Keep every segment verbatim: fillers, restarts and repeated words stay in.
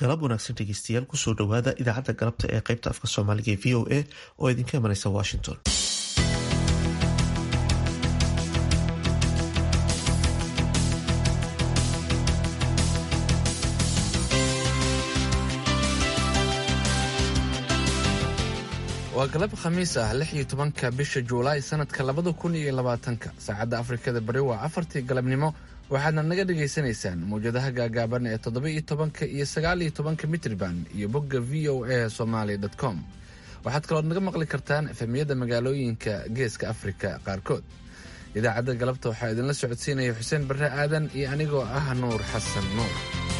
galab wanaagsan dhegeystayaal kusoo dhawaada idaacadda galabta ee qaybta afka soomaaliga ee v o a oo idinka imanaysa washington. waa galab khamiis ah lix iyo tobanka bisha Juulaay sanadka labada kun iyo labaatanka. saacadda Afrikada Bari waa afartii galabnimo. waxaadna naga dhageysanaysaan mawjadaha gaagaaban ee toddoba iyo tobanka iyo sagaal iyo tobanka mitriban iyo bogga v o a somali dot com. waxaad kaloo naga maqli kartaan efemiyada magaalooyinka geeska Afrika qaarkood. idaacadda galabta waxaa idinla socodsiinaya Xuseen Barre Aadan iyo anigoo ah Nuur Xasan Nuur.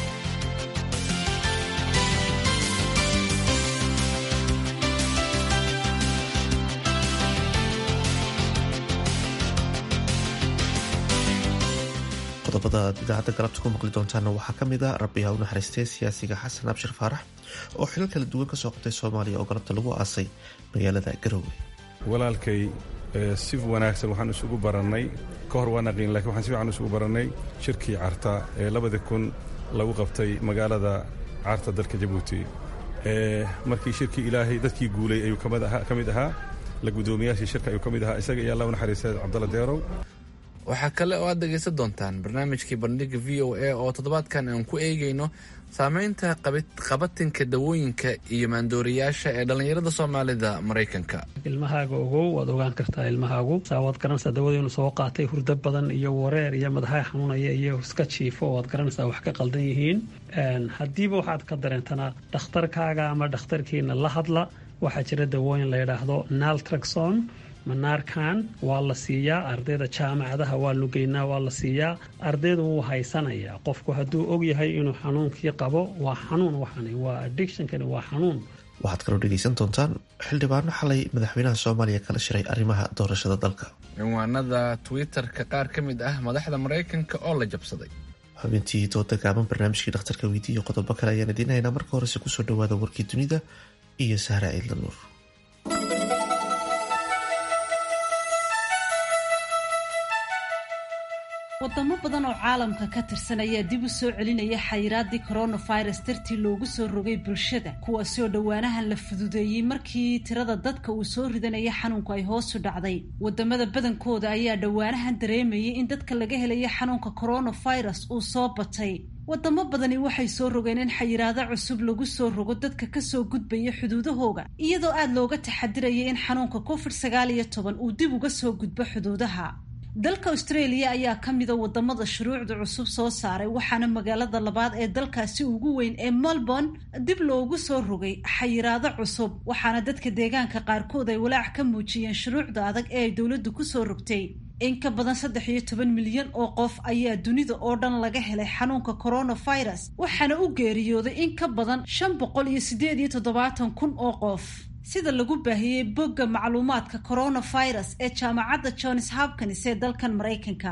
qodobada aad idaacadda galabta ku maqli doontaana waxaa ka mid a rabbi ha u naxariistee siyaasiga xasan abshir faarax oo xilal kala duwan ka soo qabtay soomaaliya oo galabta lagu aasay magaalada Garowe. walaalkay si wanaagsan waxaan isugu barannay ka hor waan aqoon laakiin waxaan si fiican isugu barannay shirkii Carta ee labada kun lagu qabtay magaalada Carta dalka Jabuuti. ee markii shirkii Ilaahay dadkii guulay ayuu kamid ahaa kamid ahaa la gudoomiyaashii shirka ayuu kamid ahaa isaga iyo Allah u naxariistay Cabdalla Deerow. waxaa kale oo aad dhegaysan doontaan barnaamijkii bandhiga v o a oo toddobaadkan aan ku eegayno saamaynta qabatinka dawooyinka iyo maandooriyaasha ee dhallinyarada Soomaalida Maraykanka. ilmahaaga ogow waad ogaan kartaa ilmahaagu saawad garanaysaa dawada inuu soo qaatay hurdo badan iyo wareer iyo madaxa xanuunaya iyo iska jiifo waad garanaysaa wax ka qaldan yihiin. haddiiba waxaad ka dareentanaa dhakhtarkaaga ama dhakhtarkiina la hadla. waxaa jira dawooyin la yidhaahdo naltrexone manaarkan waa la siiyaa ardayda jaamacadaha waa lugeynaa waa la siiyaa ardaydu wuu haysanayaa qofku hadduu og yahay inuu xanuunkii qabo waa xanuun waxani waa addictionkani waa xanuun. waxaad kaloo dhegaysan doontaan xildhibaano xalay madaxweynaha Soomaaliya kala shiray arrimaha doorashada dalka. cinwaanada Twitter-ka qaar ka mid ah madaxda Maraykanka oo la jabsaday. xubintii dooda gaaban barnaamijkii dhakhtarka weydiiyo qodobo kale ayaan idiin haynaa. marka horese kusoo dhawaada warkii dunida iyo Sahra Ciidla Nuur. wadamo badan oo caalamka ka tirsan ayaa dib u soo celinaya xayiraadii coronavirus dartii loogu soo rogay bulshada kuwaasi oo dhowaanahan la fududeeyey markii tirada dadka uu soo ridanaya xanuunku ay hoos u dhacday. wadamada badankooda ayaa dhowaanahan dareemayay in dadka laga helaya xanuunka coronavirus uu soo batay. wadamo badani waxay soo rogeen in xayiraado cusub lagu soo rogo dadka kasoo gudbaya xuduudahooga iyadoo aada looga taxadiraya in xanuunka covid sagaal iyo toban uu dib uga soo gudbo xuduudaha. dalka Australia ayaa ka mid ah wadamada shuruucda cusub soo saaray waxaana magaalada labaad ee dalkaasi ugu weyn ee Melbourne dib loogu soo rogay xayiraado cusub waxaana dadka deegaanka qaarkood ay walaac ka muujiyeen shuruucda adag ee ay dawladdu ku soo rogtay. in ka badan saddex iyo toban milyan oo qof ayaa dunida oo dhan laga helay xanuunka coronavirus waxaana u geeriyooday in ka badan shan boqol iyo siddeed iyo toddobaatan kun oo qof sida lagu baahiyey bogga macluumaadka coronavirus ee jaamacadda Johns Hopkins ee dalkan Maraykanka.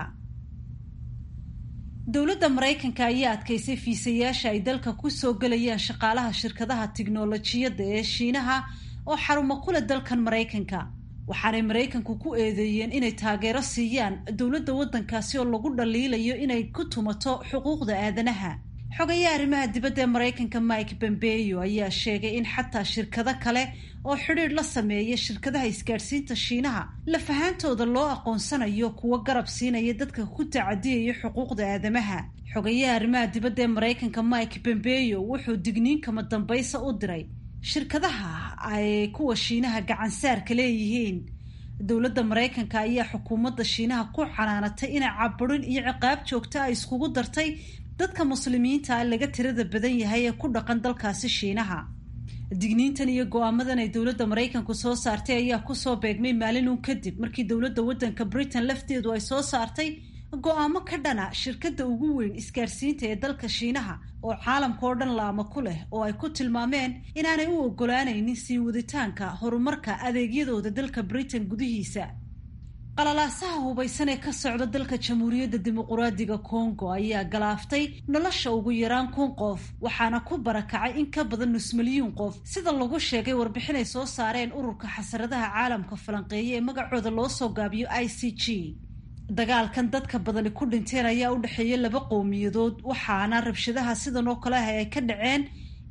dowladda Maraykanka ayaa adkaysay fiisayaasha ay dalka ku soo galayaan shaqaalaha shirkadaha tiknoolajiyadda ee Shiinaha oo xarumo ku leh dalkan Maraykanka. waxaanay Maraykanku ku eedeeyeen inay taageero siiyaan dowladda waddankaasi oo lagu dhaliilayo inay ku tumato xuquuqda aadanaha. xogayaha arrimaha dibadda ee Maraykanka Mike Pompeo ayaa sheegay in xataa shirkado kale oo xidhiidh la sameeya shirkadaha isgaadhsiinta Shiinaha lafahaantooda loo aqoonsanayo kuwa garab siinaya dadka ku tacadiyaya xuquuqda aadamaha. xogayaha arrimaha dibadda ee Maraykanka Mike Pompeo wuxuu digniin kama dambaysa u diray shirkadaha ay kuwa Shiinaha gacan saarka leeyihiin. dowladda Maraykanka ayaa xukuumadda Shiinaha ku canaanatay inay caburin iyo ciqaab joogto ah iskugu dartay dadka muslimiinta ah laga tirada badan yahay ee ku dhaqan dalkaasi Shiinaha. digniintan iyo go'aamadan ay dowladda Maraykanku soo saartay ayaa ku soo beegmay maalin uun kadib markii dowladda waddanka Britain lafteedu ay soo saartay go'aamo ka dhana shirkadda ugu weyn isgaarsiinta ee dalka Shiinaha oo caalamka oo dhan laamo ku leh oo ay ku tilmaameen inaanay u ogolaanaynin sii waditaanka horumarka adeegyadooda dalka Britain gudihiisa. qalalaasaha hubaysan ee ka socda dalka Jamhuuriyadda Dimuqraadiga Congo ayaa galaaftay nolosha ugu yaraan kun qof waxaana ku barakacay in ka badan nus milyuun qof sida lagu sheegay warbixin ay soo saareen ururka xasaradaha caalamka falanqeeya ee magacooda loo soo gaabiyo I C G. dagaalkan dadka badani ku dhinteen ayaa u dhexeeya laba qowmiyadood waxaana rabshadaha sidan oo kale ah ay ka dhaceen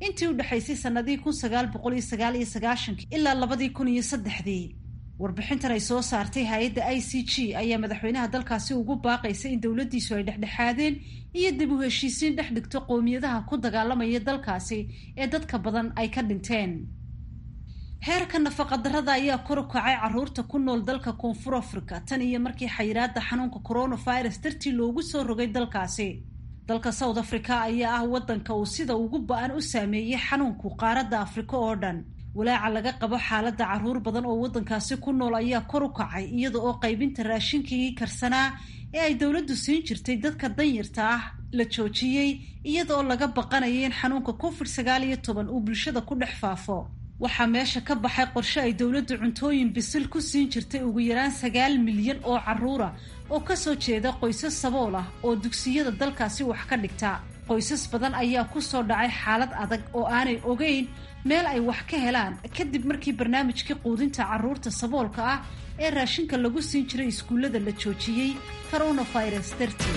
intii u dhexaysay sanadihii kun sagaal boqol iyo sagaal iyo sagaashankii ilaa labadii kun iyo saddexdii. warbixintan ay soo saartay hay-adda I C G ayaa madaxweynaha dalkaasi ugu baaqaysay in dowladdiisu ay dhexdhexaadeen iyo dib u heshiisiin dhex dhigto qowmiyadaha ku dagaalamaya dalkaasi ee dadka badan ay ka dhinteen. heerka nafaqadarrada ayaa kor u kacay carruurta ku nool dalka koonfur afrika tan iyo markii xayiraadda xanuunka coronavirus dartii loogu soo rogay dalkaasi. dalka South Africa ayaa ah waddanka uu sida ugu ba-an u saameeyey xanuunku qaaradda Afrika oo dhan. walaaca laga qabo xaaladda carruur badan oo waddankaasi ku nool ayaa kor u kacay iyada oo qaybinta raashinkii karsanaa ee ay dowladdu siin jirtay dadka danyarta ah la joojiyey iyada oo laga baqanayay in xanuunka covid sagaal iyo toban uu bulshada ku dhex faafo. waxaa meesha ka baxay qorshe ay dowladdu cuntooyin bisil ku siin jirtay ugu yaraan sagaal milyan oo carruura oo kasoo jeeda qoysas sabool ah oo dugsiyada dalkaasi wax ka dhigta. qoysas badan ayaa ku soo dhacay xaalad adag oo aanay ogeyn meel ay wax ka helaan kadib markii barnaamijkii quudinta carruurta saboolka ah ee raashinka lagu siin jiray iskuullada la joojiyey coronavirus dartii.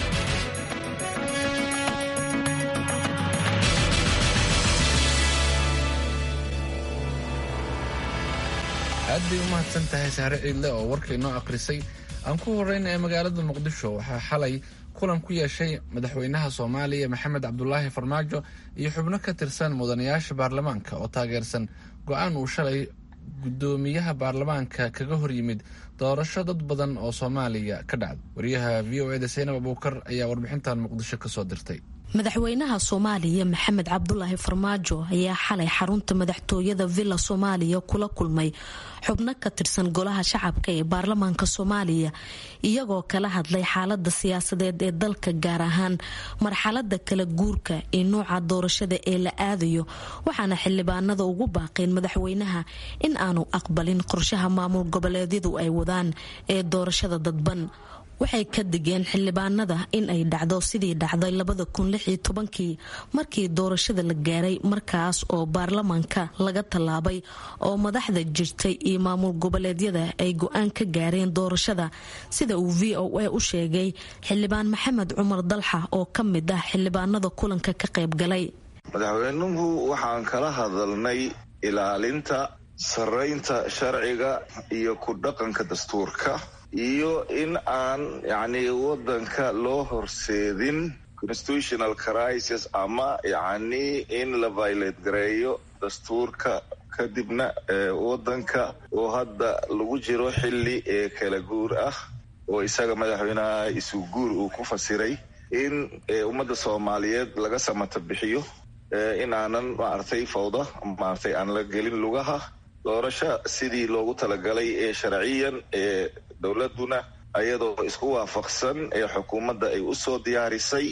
aad bay u mahadsan tahay Saare Ciidle oo warkay noo akhrisay. aan ku horreyn ee magaalada Muqdisho waxaa xalay kulan ku yeeshay madaxweynaha Soomaaliya Maxamed Cabdullaahi Farmaajo iyo xubno ka tirsan mudanayaasha baarlamaanka oo taageersan go'aan uu shalay gudoomiyaha baarlamaanka kaga hor yimid doorasho dad badan oo Soomaaliya ka dhacday. wariyaha V O A da Saynab Abuukar ayaa warbixintan Muqdisho ka soo dirtay. madaxweynaha Soomaaliya Maxamed Cabdullaahi Farmaajo ayaa xalay xarunta madaxtooyada Villa Soomaaliya kula kulmay xubno ka tirsan golaha shacabka ee baarlamaanka Soomaaliya iyagoo kala hadlay xaaladda siyaasadeed ee dalka gaar ahaan marxaladda kala guurka ee nooca doorashada ee la aadayo waxaana xildhibaanada ugu baaqeen madaxweynaha in aanu aqbalin qorshaha maamul goboleedyadu ay wadaan ee doorashada dadban. waxay ka digeen xildhibaanada in ay dhacdo sidii dhacday labada kun lix iyo tobankii markii doorashada la gaaray markaas oo baarlamaanka laga tallaabay oo madaxda jirtay iyo maamul goboleedyada ay go-aan ka gaareen doorashada sida uu V O A u sheegay xildhibaan Maxamed Cumar Dalxa oo ka mid ah xildhibaanada kulanka ka qayb galay. madaxweynuhu waxaan kala hadalnay ilaalinta saraynta sharciga iyo ku dhaqanka dastuurka iyo in aan yacni waddanka loo horseedin constitutional crisis ama yacni in la violate gareeyo dastuurka kadibna waddanka oo hadda lagu jiro xilli ee kala guur ah oo isaga madaxweynaha isu guur uu ku fasiray in ummadda Soomaaliyeed laga samata bixiyo in aanan maartay fawda maartay aan la gelin lugaha doorasho sidii loogu talagalay ee sharciyan ee dowladuna ayadoo isku waafaqsan ee xukuumadda ay u soo diyaarisay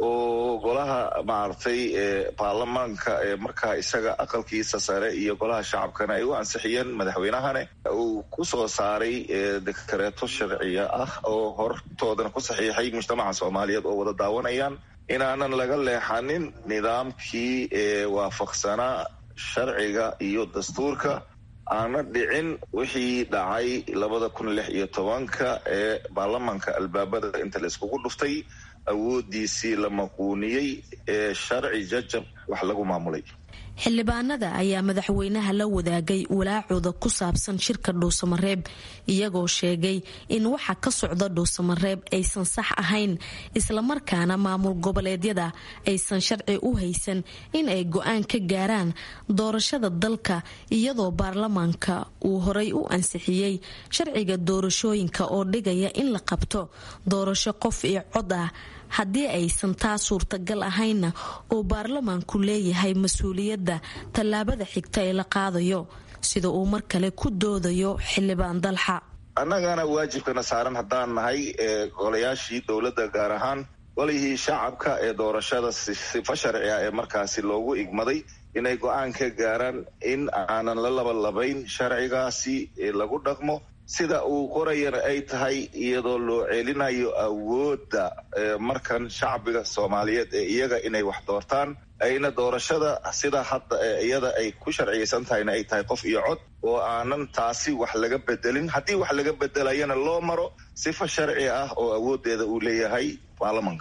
oo golaha maartay ee baarlamaanka ee markaa isaga aqalkiisa sare iyo golaha shacabkana ay u ansixiyeen madaxweynahane uu ku soo saaray dekreeto sharciya ah oo hortoodana ku saxiixay mujtamaca Soomaaliyeed oo wada daawanayaan inaanan laga leexanin nidaamkii ee waafaqsanaa sharciga iyo dastuurka aana dhicin wixii dhacay labada kun lix iyo tobanka ee baarlamaanka albaabada inta la iskugu dhuftay awoodiisii la maquuniyey ee sharci jajab wax lagu maamulay. xildhibaanada ayaa madaxweynaha la wadaagay walaacooda ku saabsan shirka dhuusamareeb iyagoo sheegay in waxa ka socda dhuusamareeb aysan sax ahayn islamarkaana maamul goboleedyada aysan sharci u haysan in ay go-aan ka gaaraan doorashada dalka iyadoo baarlamaanka uu horay u ansixiyey sharciga doorashooyinka oo dhigaya in la qabto doorasho qof iyo cod ah haddii aysan taa suurtagal ahaynna oo baarlamaanku leeyahay mas-uuliyadda tallaabada xigta ee la qaadayo sida uu mar kale ku doodayo xildhibaan Dalxa. annagana waajibkana saaran haddaan nahay ee golayaashii dowladda gaar ahaan golihii shacabka ee doorashada sifa sharci ah ee markaasi loogu igmaday inay go-aan ka gaaraan in aanan la labalabayn sharcigaasi lagu dhaqmo sida uu qorayana ay tahay iyadoo loo celinayo awoodda markan shacbiga Soomaaliyeed ee iyaga inay wax doortaan ayna doorashada sida hadda iyada ay ku sharciyeysan tahayna ay tahay qof iyo cod oo aanan taasi wax laga bedelin haddii wax laga bedelayana loo maro sifa sharci ah oo awoodeeda uu leeyahay baarlamaanka.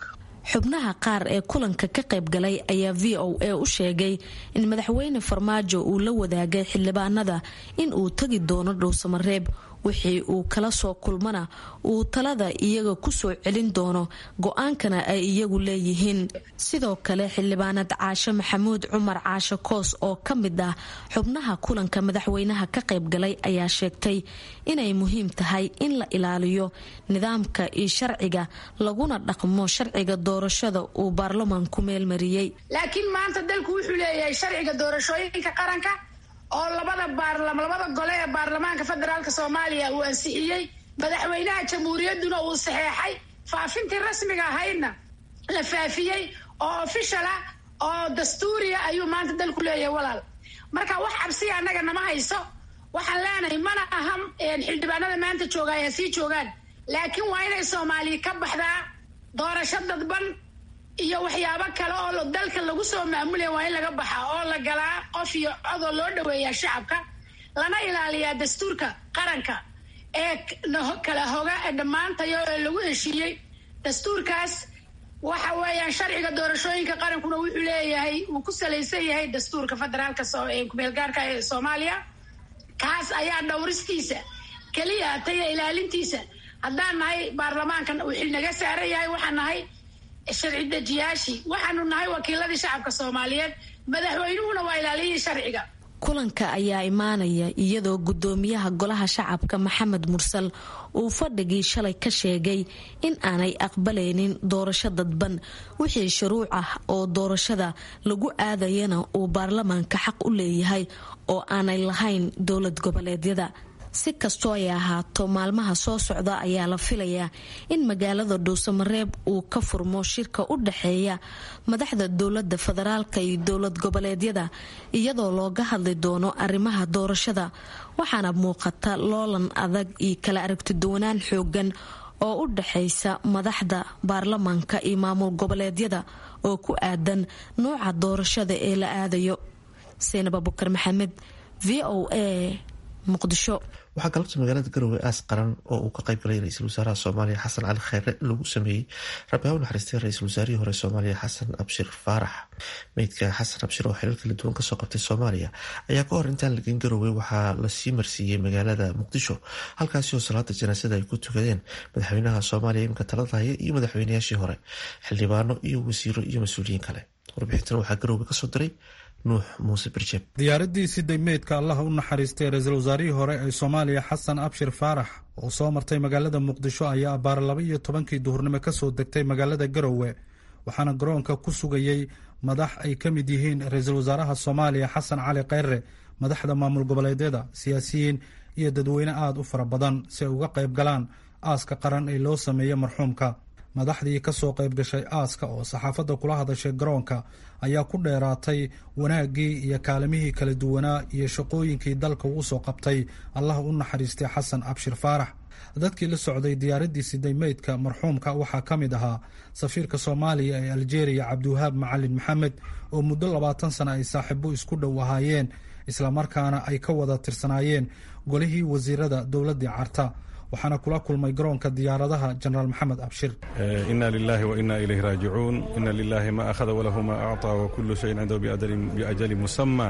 xubnaha qaar ee kulanka ka qaybgalay ayaa v o a u sheegay in madaxweyne farmaajo uu la wadaagay xildhibaanada in uu tagi doono dhowsamareeb wixii uu kala soo kulmana uu talada iyaga ku soo celin doono go-aankana ay iyagu leeyihiin. sidoo kale xildhibaanad caashe maxamuud cumar caashe koos oo ka mid ah xubnaha kulanka madaxweynaha ka qaybgalay ayaa sheegtay inay muhiim tahay in la ilaaliyo nidaamka iyo sharciga laguna dhaqmo sharciga doorashada uu baarlamaanku meelmariyey. laakiin maanta dalku wuxuu leeyahay sharciga doorashooyinka qaranka oo labada baarlam labada gole ee baarlamaanka federaalka Soomaaliya uu ansixiyay, madaxweynaha jamhuuriyadduna uu saxeexay, faafintii rasmiga ahaydna la faafiyay oo official ah oo dastuuriya ayuu maanta dalku leeyahay walaal. marka wax cabsiya anaga nama hayso, waxaan leenahay mana aham xildhibaanada maanta jooga ay sii joogaan, laakiin waa inay Soomaaliya ka baxdaa doorasho dadban iyo waxyaabo kale oo dalka lagu soo maamulay waa in laga baxaa oo la galaa qof iyo cod oo loo dhaweeyaa shacabka, lana ilaaliyaa dastuurka qaranka ee kala hoga ee dhammaantayo ee lagu heshiiyey. dastuurkaas waxa weeyaan sharciga doorashooyinka qarankuna wuxuu leeyahay uu ku salaysan yahay dastuurka federaalka ku-meelgaarka ee Soomaaliya. kaas ayaa dhowristiisa kaliya taya ilaalintiisa haddaan nahay baarlamaankan uu xilnaga saaran yahay, waxaan nahay sharci dejiyaashii, waxaanu nahay wakiiladii shacabka Soomaaliyeed, madaxweynuhuna waa ilaaliyay sharciga. kulanka ayaa imaanaya iyadoo gudoomiyaha golaha shacabka maxamed mursal uu fadhigii shalay ka sheegay in aanay aqbalaynin doorasho dadban, wixii shuruuc ah oo doorashada lagu aadayana uu baarlamaanka xaq u leeyahay oo aanay lahayn dowlad goboleedyada. si kastoo ay ahaato maalmaha soo socda ayaa la filayaa in magaalada dhuusamareeb uu ka furmo shirka u dhaxeeya madaxda dowlada federaalka iyo dowlad goboleedyada iyadoo looga hadli doono arrimaha doorashada, waxaana muuqata loolan adag iyo kala aragtiduwanaan xoogan oo u dhaxaysa madaxda baarlamaanka iyo maamul goboleedyada oo ku aadan nooca doorashada ee la aadayo. Seenab Abukar Maxamed, V O A, muqdisho. waxaa galabta magaalada garowe aas qaran oo uu ka qayb galay ra-iisul wasaaraha soomaaliya xasan cali kheyre lagu sameeyey rabbi ha u naxariistay ra-iisul wasaarihii hore soomaaliya xasan abshir faarax. meydka xasan abshir oo xilal kala duwan kasoo qabtay soomaaliya ayaa ka hor intaan lageyn garowe waxaa lasii marsiiyey magaalada muqdisho, halkaasi oo salaada janaasada ay ku tukadeen madaxweynaha soomaaliya imika talada haya iyo madaxweynayaashii hore, xildhibaano iyo wasiiro iyo mas-uuliyiin kale. warbixintan waxaa garowe kasoo diray nuux muuse birjeeb. diyaaradii siday meydka allaha u naxariistay ra-iisul wasaarihii hore ee soomaaliya xasan abshir faarax oo soo martay magaalada muqdisho ayaa abaar laba iyo tobankii duhurnimo kasoo degtay magaalada garowe, waxaana garoonka ku sugayey madax ay ka mid yihiin ra-iisul wasaaraha soomaaliya xasan cali kheyre, madaxda maamul goboleedyada, siyaasiyiin iyo dadweyne aada u fara badan si ay uga qayb galaan aaska qaran ee loo sameeyey marxuumka. madaxdii kasoo qayb gashay aaska oo saxaafadda kula hadashay garoonka ayaa ku dheeraatay wanaaggii iyo kaalimihii kala duwanaa iyo shaqooyinkii dalka uu soo qabtay allah u naxariistay xasan abshir faarax. dadkii la socday diyaaradii siday meydka marxuumka waxaa ka mid ahaa safiirka soomaaliya ee aljeeriya cabdiwahaab macalin maxamed oo muddo labaatan sana ay saaxiibo isku dhow ahaayeen, islamarkaana ay ka wada tirsanaayeen golihii wasiirada dowladii carta, waxaana kula kulmay garoonka diyaaradaha jenaraal maxamed abshir. ina lilahi wa ina ilayhi raajicuun, ina lilahi ma akhada walahu ma acطaa wa kullu shayin cindahu biajali musama.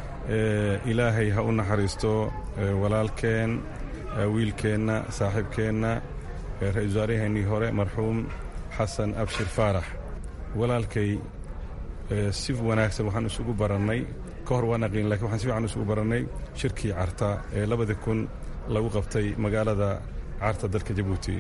ilaahay ha u naxariisto walaalkeen, wiilkeenna, saaxiibkeenna, ra-iisul wasaaraheenii hore marxuum xasan abshir faarax. walaalkay si wanaagsan waxaan isugu barannay, ka hor waan aqiin lakin waxaan si fiican isugu barannay shirkii carta ee labadii kun lagu qabtay magaalada carta dalka jabuuti.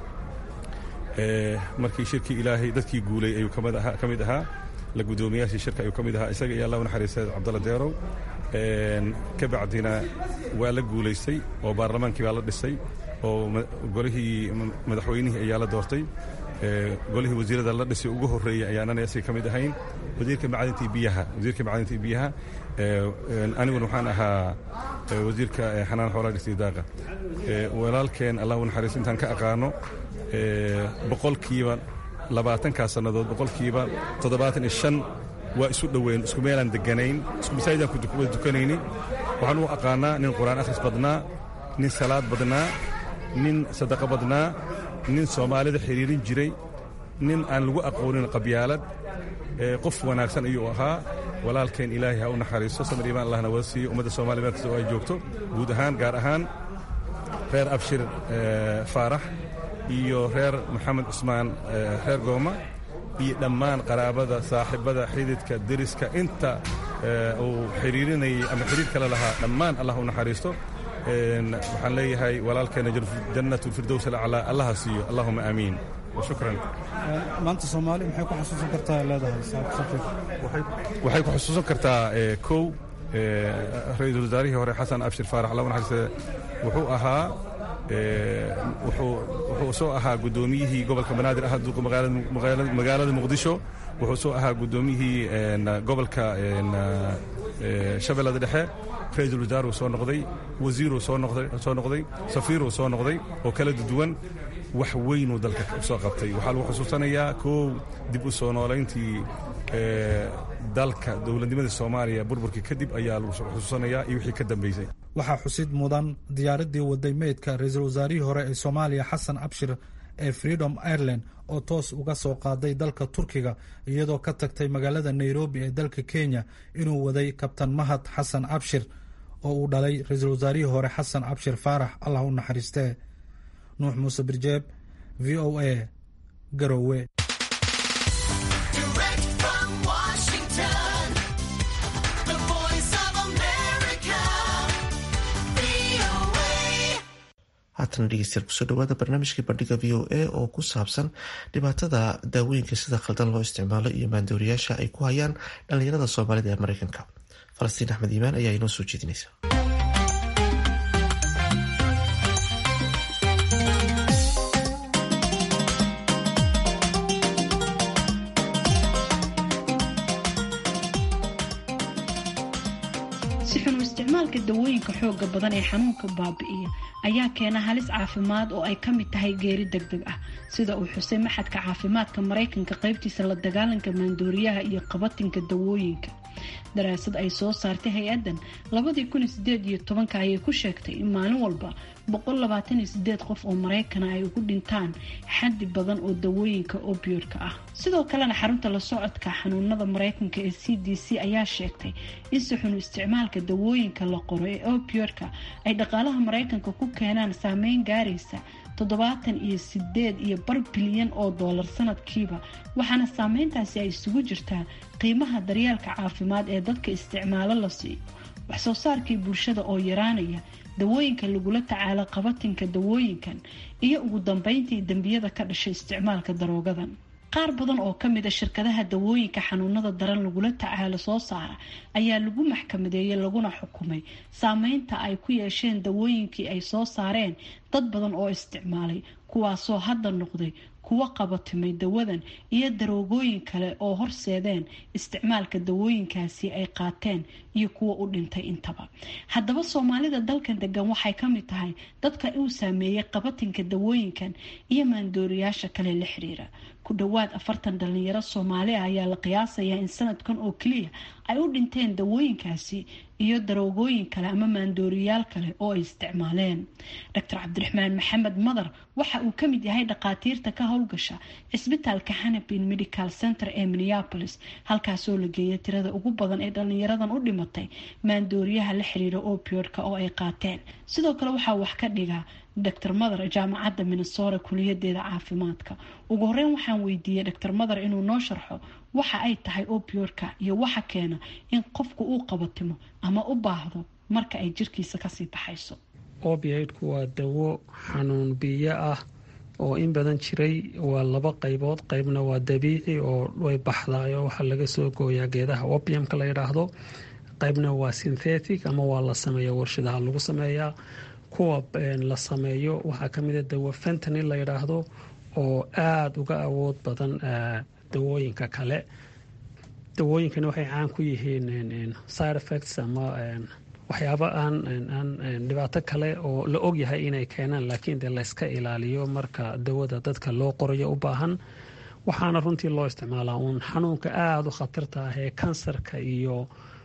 markii shirkii ilaahay dadkii guulay ayuu ka mid ahaa, la guddoomiyaashii shirka ayuu ka mid ahaa, isaga iyo allah u naxariistay cabdalla deerow. ka bacdina waa la guulaystay oo baarlamaankii baa la dhisay oo golihii madaxweynihii ayaa la doortay, golihii wasiirada la dhisay ugu horreeyey ayaanana isaga ka mid ahayn, wasiirka macdintii biyaha wasiirka macdintii biyaha aniguna waxaan ahaa wasiirka xanaan xoolaha dhirtii daaqa. walaalkeen allah u naxariisto intaan ka aqaano boqolkiiba labaatankaa sannadood boqolkiiba toddobaatan iyo shan waa isu dhoweyn, isku meelaan deganayn, isku masaajidaan kuwada dukanayni. waxaan u aqaanaa nin qur-aan akhris badnaa, nin salaad badnaa, nin sadaqo badnaa, nin soomaalida xiriirin jiray, nin aan lagu aqoonin qabyaalad qof wanaagsan ayuu ahaa walaalkeen ilaahay ha u naxariisto samir iimaan allahna wada siiyo ummadda soomaaliya meel kasta oo ay joogto guud ahaan gaar ahaan reer abshir faarax iyo reer maxamed cusmaan reer gooma iyo dhammaan qaraabada saaxiibada xididka deriska inta uu xiriirinayay ama xiriir kale lahaa dhammaan allah u naxariisto waxaan leeyahay walaalkeena jannatulfirdows alaclaa allaha siiyo allahuma aamiin washukran maanta soomaali maxay ku xasuusan kartaa leedahay waxay ku xasuusan kartaa kow ra-iisul wasaarihii hore xasan abshir faarax allah u naxariiste wuxuu ahaa wuxuu soo ahaa guddoomiyihii gobolka banaadir ah magaalada muqdisho wuxuu soo ahaa guddoomiyihii gobolka shabeellada dhexe ra-iisul wasaaruu soo noqday wasiiruu soo noqday safiiruu soo noqday oo kala duwan wax weynuu dalka soo qabtay waxaa lagu xusuusanayaa koow dib u soo noolayntii dalka dowladnimada soomaaliya burburkii kadib ayaa lagu xusuusanayaa iyo wixii ka dambaysay waxaa xusid mudan diyaaraddii waday meydka ra-iisul wasaarihii hore ee soomaaliya xasan abshir ee freedom ireland oo toos uga soo qaaday dalka turkiga iyadoo ka tagtay magaalada nairobi ee dalka kenya inuu waday kabtan mahad xasan abshir oo uu dhalay ra-iisul wasaarihii hore xasan abshir faarax allah u naxariistee nuux muuse birjeeb v o a garowe haatana dhegeystayaal kusoo dhawaada barnaamijkii bandhiga v o a oo ku saabsan dhibaatada daawooyinka sida khaldan loo isticmaalo iyo maandooriyaasha ay ku hayaan dhallinyarada soomaalida ee mareykanka. falastiin axmed iimaan ayaa inoo soo jeedinaysa. dawooyinka xooga badan ee xanuunka baabi'iya ayaa keena halis caafimaad oo ay ka mid tahay geeri degdeg ah sida uu xusay maxadka caafimaadka maraykanka qaybtiisa la dagaalanka maandooriyaha iyo qabatinka dawooyinka. daraasad ay soo saartay hay-adan labadii kun iyo sideed iyo tobanka ayay ku sheegtay in maalin walba boqol labaatan iyo sideed qof oo maraykana ay ugu dhintaan xaddi badan oo dawooyinka opioidka ah. sidoo kalena xarunta la socodka xanuunada maraykanka ee c d c ayaa sheegtay in si xun isticmaalka dawooyinka la qoro ee opioidka ay dhaqaalaha maraykanka ku keenaan saameyn gaaraysa toddobaatan iyo sideed iyo bar bilyan oo doolar sanadkiiba, waxaana saameyntaasi ay isugu jirtaa qiimaha daryeelka caafimaad ee dadka isticmaalo la siiyo, wax soo saarkii bulshada oo yaraanaya, dawooyinka lagula tacaalo qabatinka dawooyinkan iyo ugu dambeyntii dembiyada ka dhashay isticmaalka daroogadan. qaar badan oo ka mid a shirkadaha dawooyinka xanuunada daran lagula tacaalo soo saara ayaa lagu maxkamadeeyay laguna xukumay saameynta ay ku yeesheen dawooyinkii ay soo saareen dad badan oo isticmaalay, kuwaasoo hadda noqday kuwa qabatimay dawadan iyo daroogooyin kale oo horseedeen isticmaalka dawooyinkaasi ay qaateen iyo kuwa u dhintay intaba. haddaba soomaalida dalkan degan waxay ka mid tahay dadka uu saameeyey qabatinka dawooyinkan iyo maandooriyaasha kale la xiriira. ku dhowaad afartan dhalinyaro soomaali ah ayaa la qiyaasayaa in sanadkan oo keliya ay u dhinteen dawooyinkaasi iyo daroogooyin kale ama maandooriyaal kale oo ay isticmaaleen. doctor cabdiraxmaan maxamed madar waxa uu ka mid yahay dhaqaatiirta ka howlgasha cisbitaalka Hennepin Medical Center ee Minneapolis, halkaasoo la geeyay tirada ugu badan ee dhalinyaradan u dhimatay maandooriyaha la xiriira opioidka oo ay qaateen. sidoo kale waxaa wax ka dhigaa doctor Madar jaamacadda Minnesota kuliyadeeda caafimaadka. ugu horeyn waxaan weydiiyey doctor Madar inuu noo sharxo waxa ay tahay opioidka iyo waxa keena in qofku uu qabatimo ama u baahdo marka ay jirkiisa kasii baxayso. opioidku waa dawo xanuun biyo ah oo in badan jiray. waa laba qaybood, qaybna waa dabiici oo way baxdaayo waxaa laga soo gooyaa geedaha opiumka la yidhaahdo, qaybna waa synthetic ama waa la sameeya warshadaha lagu sameeyaa. kuwa la sameeyo waxaa kamid a dawo fentanyl la yidhaahdo oo aada uga awood badan dawooyinka kale. dawooyinkani waxay caan ku yihiin side effects ama waxyaabo aan aan dhibaato kale oo la ogyahay inay keenaan, laakiin dee layska ilaaliyo marka dawada dadka loo qorayo u baahan. waxaana runtii loo isticmaalaa uun xanuunka aada u khatarta ah ee kansarka iyo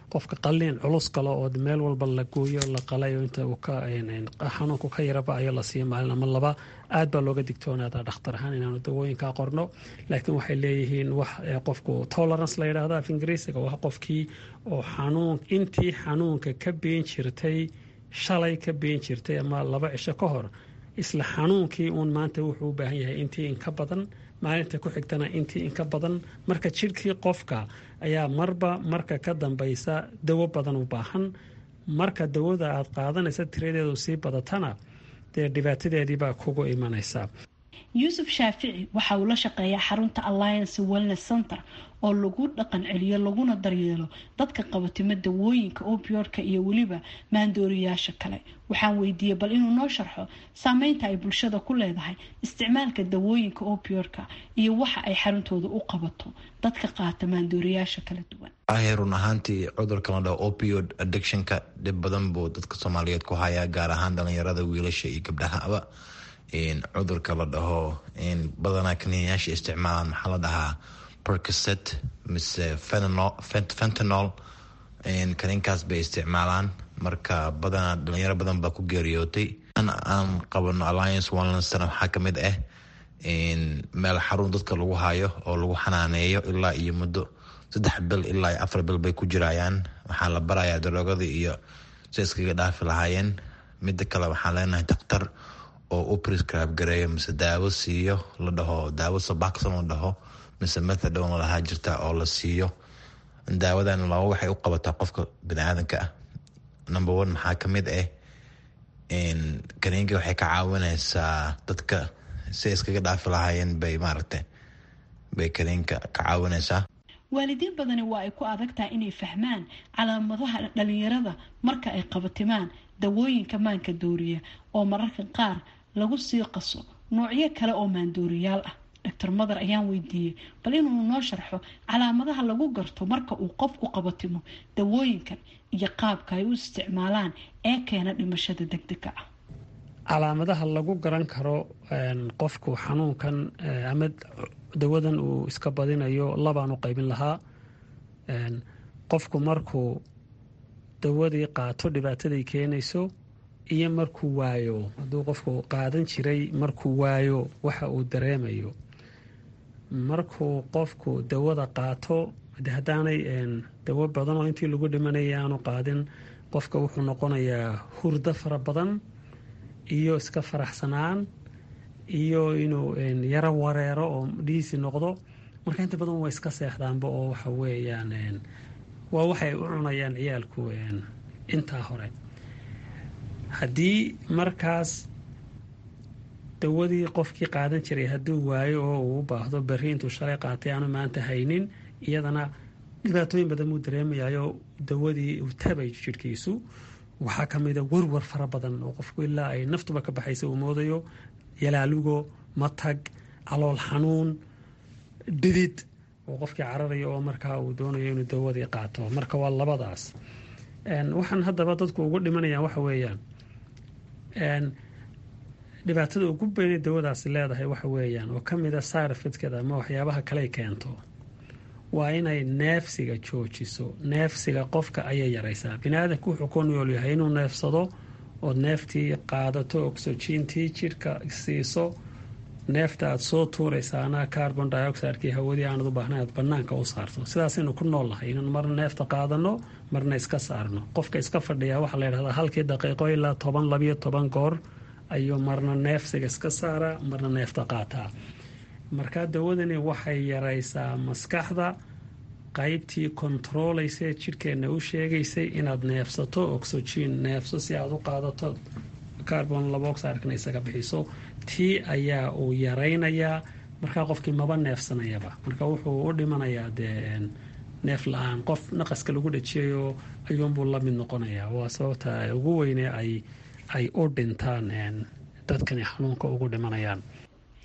qofka qalliin culus kale oo meel walba la gooyo la qalayo inta uu ka xanuunku ka yaraba ayo la siiyo maalin ama laba aad baa looga digtoonaada dhakhtar ahaan inaanu dawooyinkaa qorno laakiin waxay leeyihiin wax qofku tolerance la yidhaahdo af ingiriisiga wax qofkii oo xanuun intii xanuunka ka been jirtay shalay ka been jirtay ama laba cisho ka hor isla xanuunkii uun maanta wuxuu u baahan yahay intii inka badan maalinta ku xigtana intii inka badan marka jidhkii qofka ayaa marba marka ka dambaysa dawo badan u baahan marka dawada aad qaadanaysa tiradeedu sii badatana dee dhibaatadeedii baa kugu imanaysa. yuusuf shaafici waxa uu la shaqeeyaa xarunta Alliance Wellness Center oo lagu dhaqan celiyo laguna daryeelo dadka qabatimo dawooyinka opioidka iyo weliba maandooriyaasha kale. waxaan weydiiyey bal inuu noo sharxo saameynta ay bulshada ku leedahay isticmaalka dawooyinka opioidka iyo waxa ay xaruntooda u qabato dadka qaata maandooriyaasha kala duwan. run ahaantii cudurka la dhaho opioid addictionka dhib badan buu dadka Soomaaliyeed ku hayaa gaar ahaan dhalinyarada wiilasha iyo gabdhahaba. cudurka la dhaho badanaa kaniiniyaasha isticmaalaan maxaa la dhahaa Percocet mise fentanyl kaniinkaas bay isticmaalaan marka badanaa dhalinyaro badan baa ku geeriyootay. aan qabano Alliance Wellness Center waxaa kamid ah meel xarun dadka lagu hayo oo lagu xanaaneeyo ilaa iyo muddo saddex bil ilaa iyo afar bil bay ku jirayaan. waxaa la barayaa daroogada iyo si iskaga dhaafi lahaayeen. mida kale waxaan leenahay daktar oo u prescribe gareeyo mise daawo siiyo la dhaho daawo Suboxone la dhaho mise methadone la dhahaa jirta oo la siiyo. daawadan laba waxay u qabataa qofka bini'aadanka ah. number one maxaa kamid ah kaniinka waxay ka caawinaysaa dadka si iskaga dhaafi lahaayeen bay maaragtay bay kaniinka ka caawinaysaa. waalidiin badani waa ay ku adag tahay inay fahmaan calaamadaha dhalinyarada marka ay qabatimaan dawooyinka maanka dooriya oo mararka qaar lagu sii qaso noocyo kale oo maandooriyaal ah. doctor Madar ayaan weydiiyey bal inuu noo sharxo calaamadaha lagu garto marka uu qofku qabatimo dawooyinkan iyo qaabka ay u isticmaalaan ee keena dhimashada degdega ah. calaamadaha lagu garan karo qofku xanuunkan ama dawadan uu iska badinayo labaan u qaybin lahaa. qofku markuu dawadii qaato dhibaataday keenayso iyo markuu waayo hadduu qofku qaadan jiray markuu waayo waxa uu dareemayo. markuu qofku dawada qaato haddaanay dawo badan oo intii lagu dhimanayay aanu qaadin qofka wuxuu noqonayaa hurdo fara badan iyo iska faraxsanaan iyo inuu yaro wareero oo dhiisi noqdo. marka inta badan waa iska seexdaanba oo waxa weeyaan waa waxay u cunayaan ciyaalku intaa hore. haddii markaas dawadii qofkii qaadan jiray hadduu waayo oo uu u baahdo berri intuu shalay qaatay aanu maanta haynin iyadana dhibaatooyin badan buu dareemayayo dawadii uu tabay jidhkiisu. waxaa kamida warwar fara badan oo qofku ilaa ay naftuba ka baxaysa uu moodayo yalaalugo matag calool xanuun dhidid oo qofkii cararayo oo markaa uu doonayo inuu dawadii qaato. marka waa labadaas. waxaan haddaba dadku ugu dhimanayaan waxa weeyaan dhibaatada ugu baynay dawadaasi leedahay waxa weeyaan oo kamida side effectkeeda ama waxyaabaha kale keento waa inay neefsiga joojiso. neefsiga qofka ayay yaraysaa. biniaadanku wuxuu ku nool yahay inuu neefsado oo neeftii qaadato oxygentii jidhka siiso. neefta aad soo tuuraysaana carbon dioxidekii hawadii aanad u baahnayn aad banaanka u saarto. sidaasaynu ku nool lahay inaan marna neefta qaadano marna iska saarno. qofka iska fadhiyaa waxaa la yidhahdaa halkii daqiiqo ilaa toban labiyo toban goor ayuu marna neefsiga iska saaraa marna neefta qaataa. markaa dawadani waxay yaraysaa maskaxda qaybtii kontroolaysa jidhkeenna u sheegaysay inaad neefsato oxygen neefso si aad u qaadato carbon dioxidekana isaga bixiso. tii ayaa uu yaraynayaa markaa qofkii maba neefsanayaba. marka wuxuu u dhimanayaa dee neef la-aan qof naqaska lagu dhajiyayo ayuunbuu la mid noqonayaa. waa sababta ugu weyne ay ay u dhintaan dadkani xanuunka ugu dhimanayaan.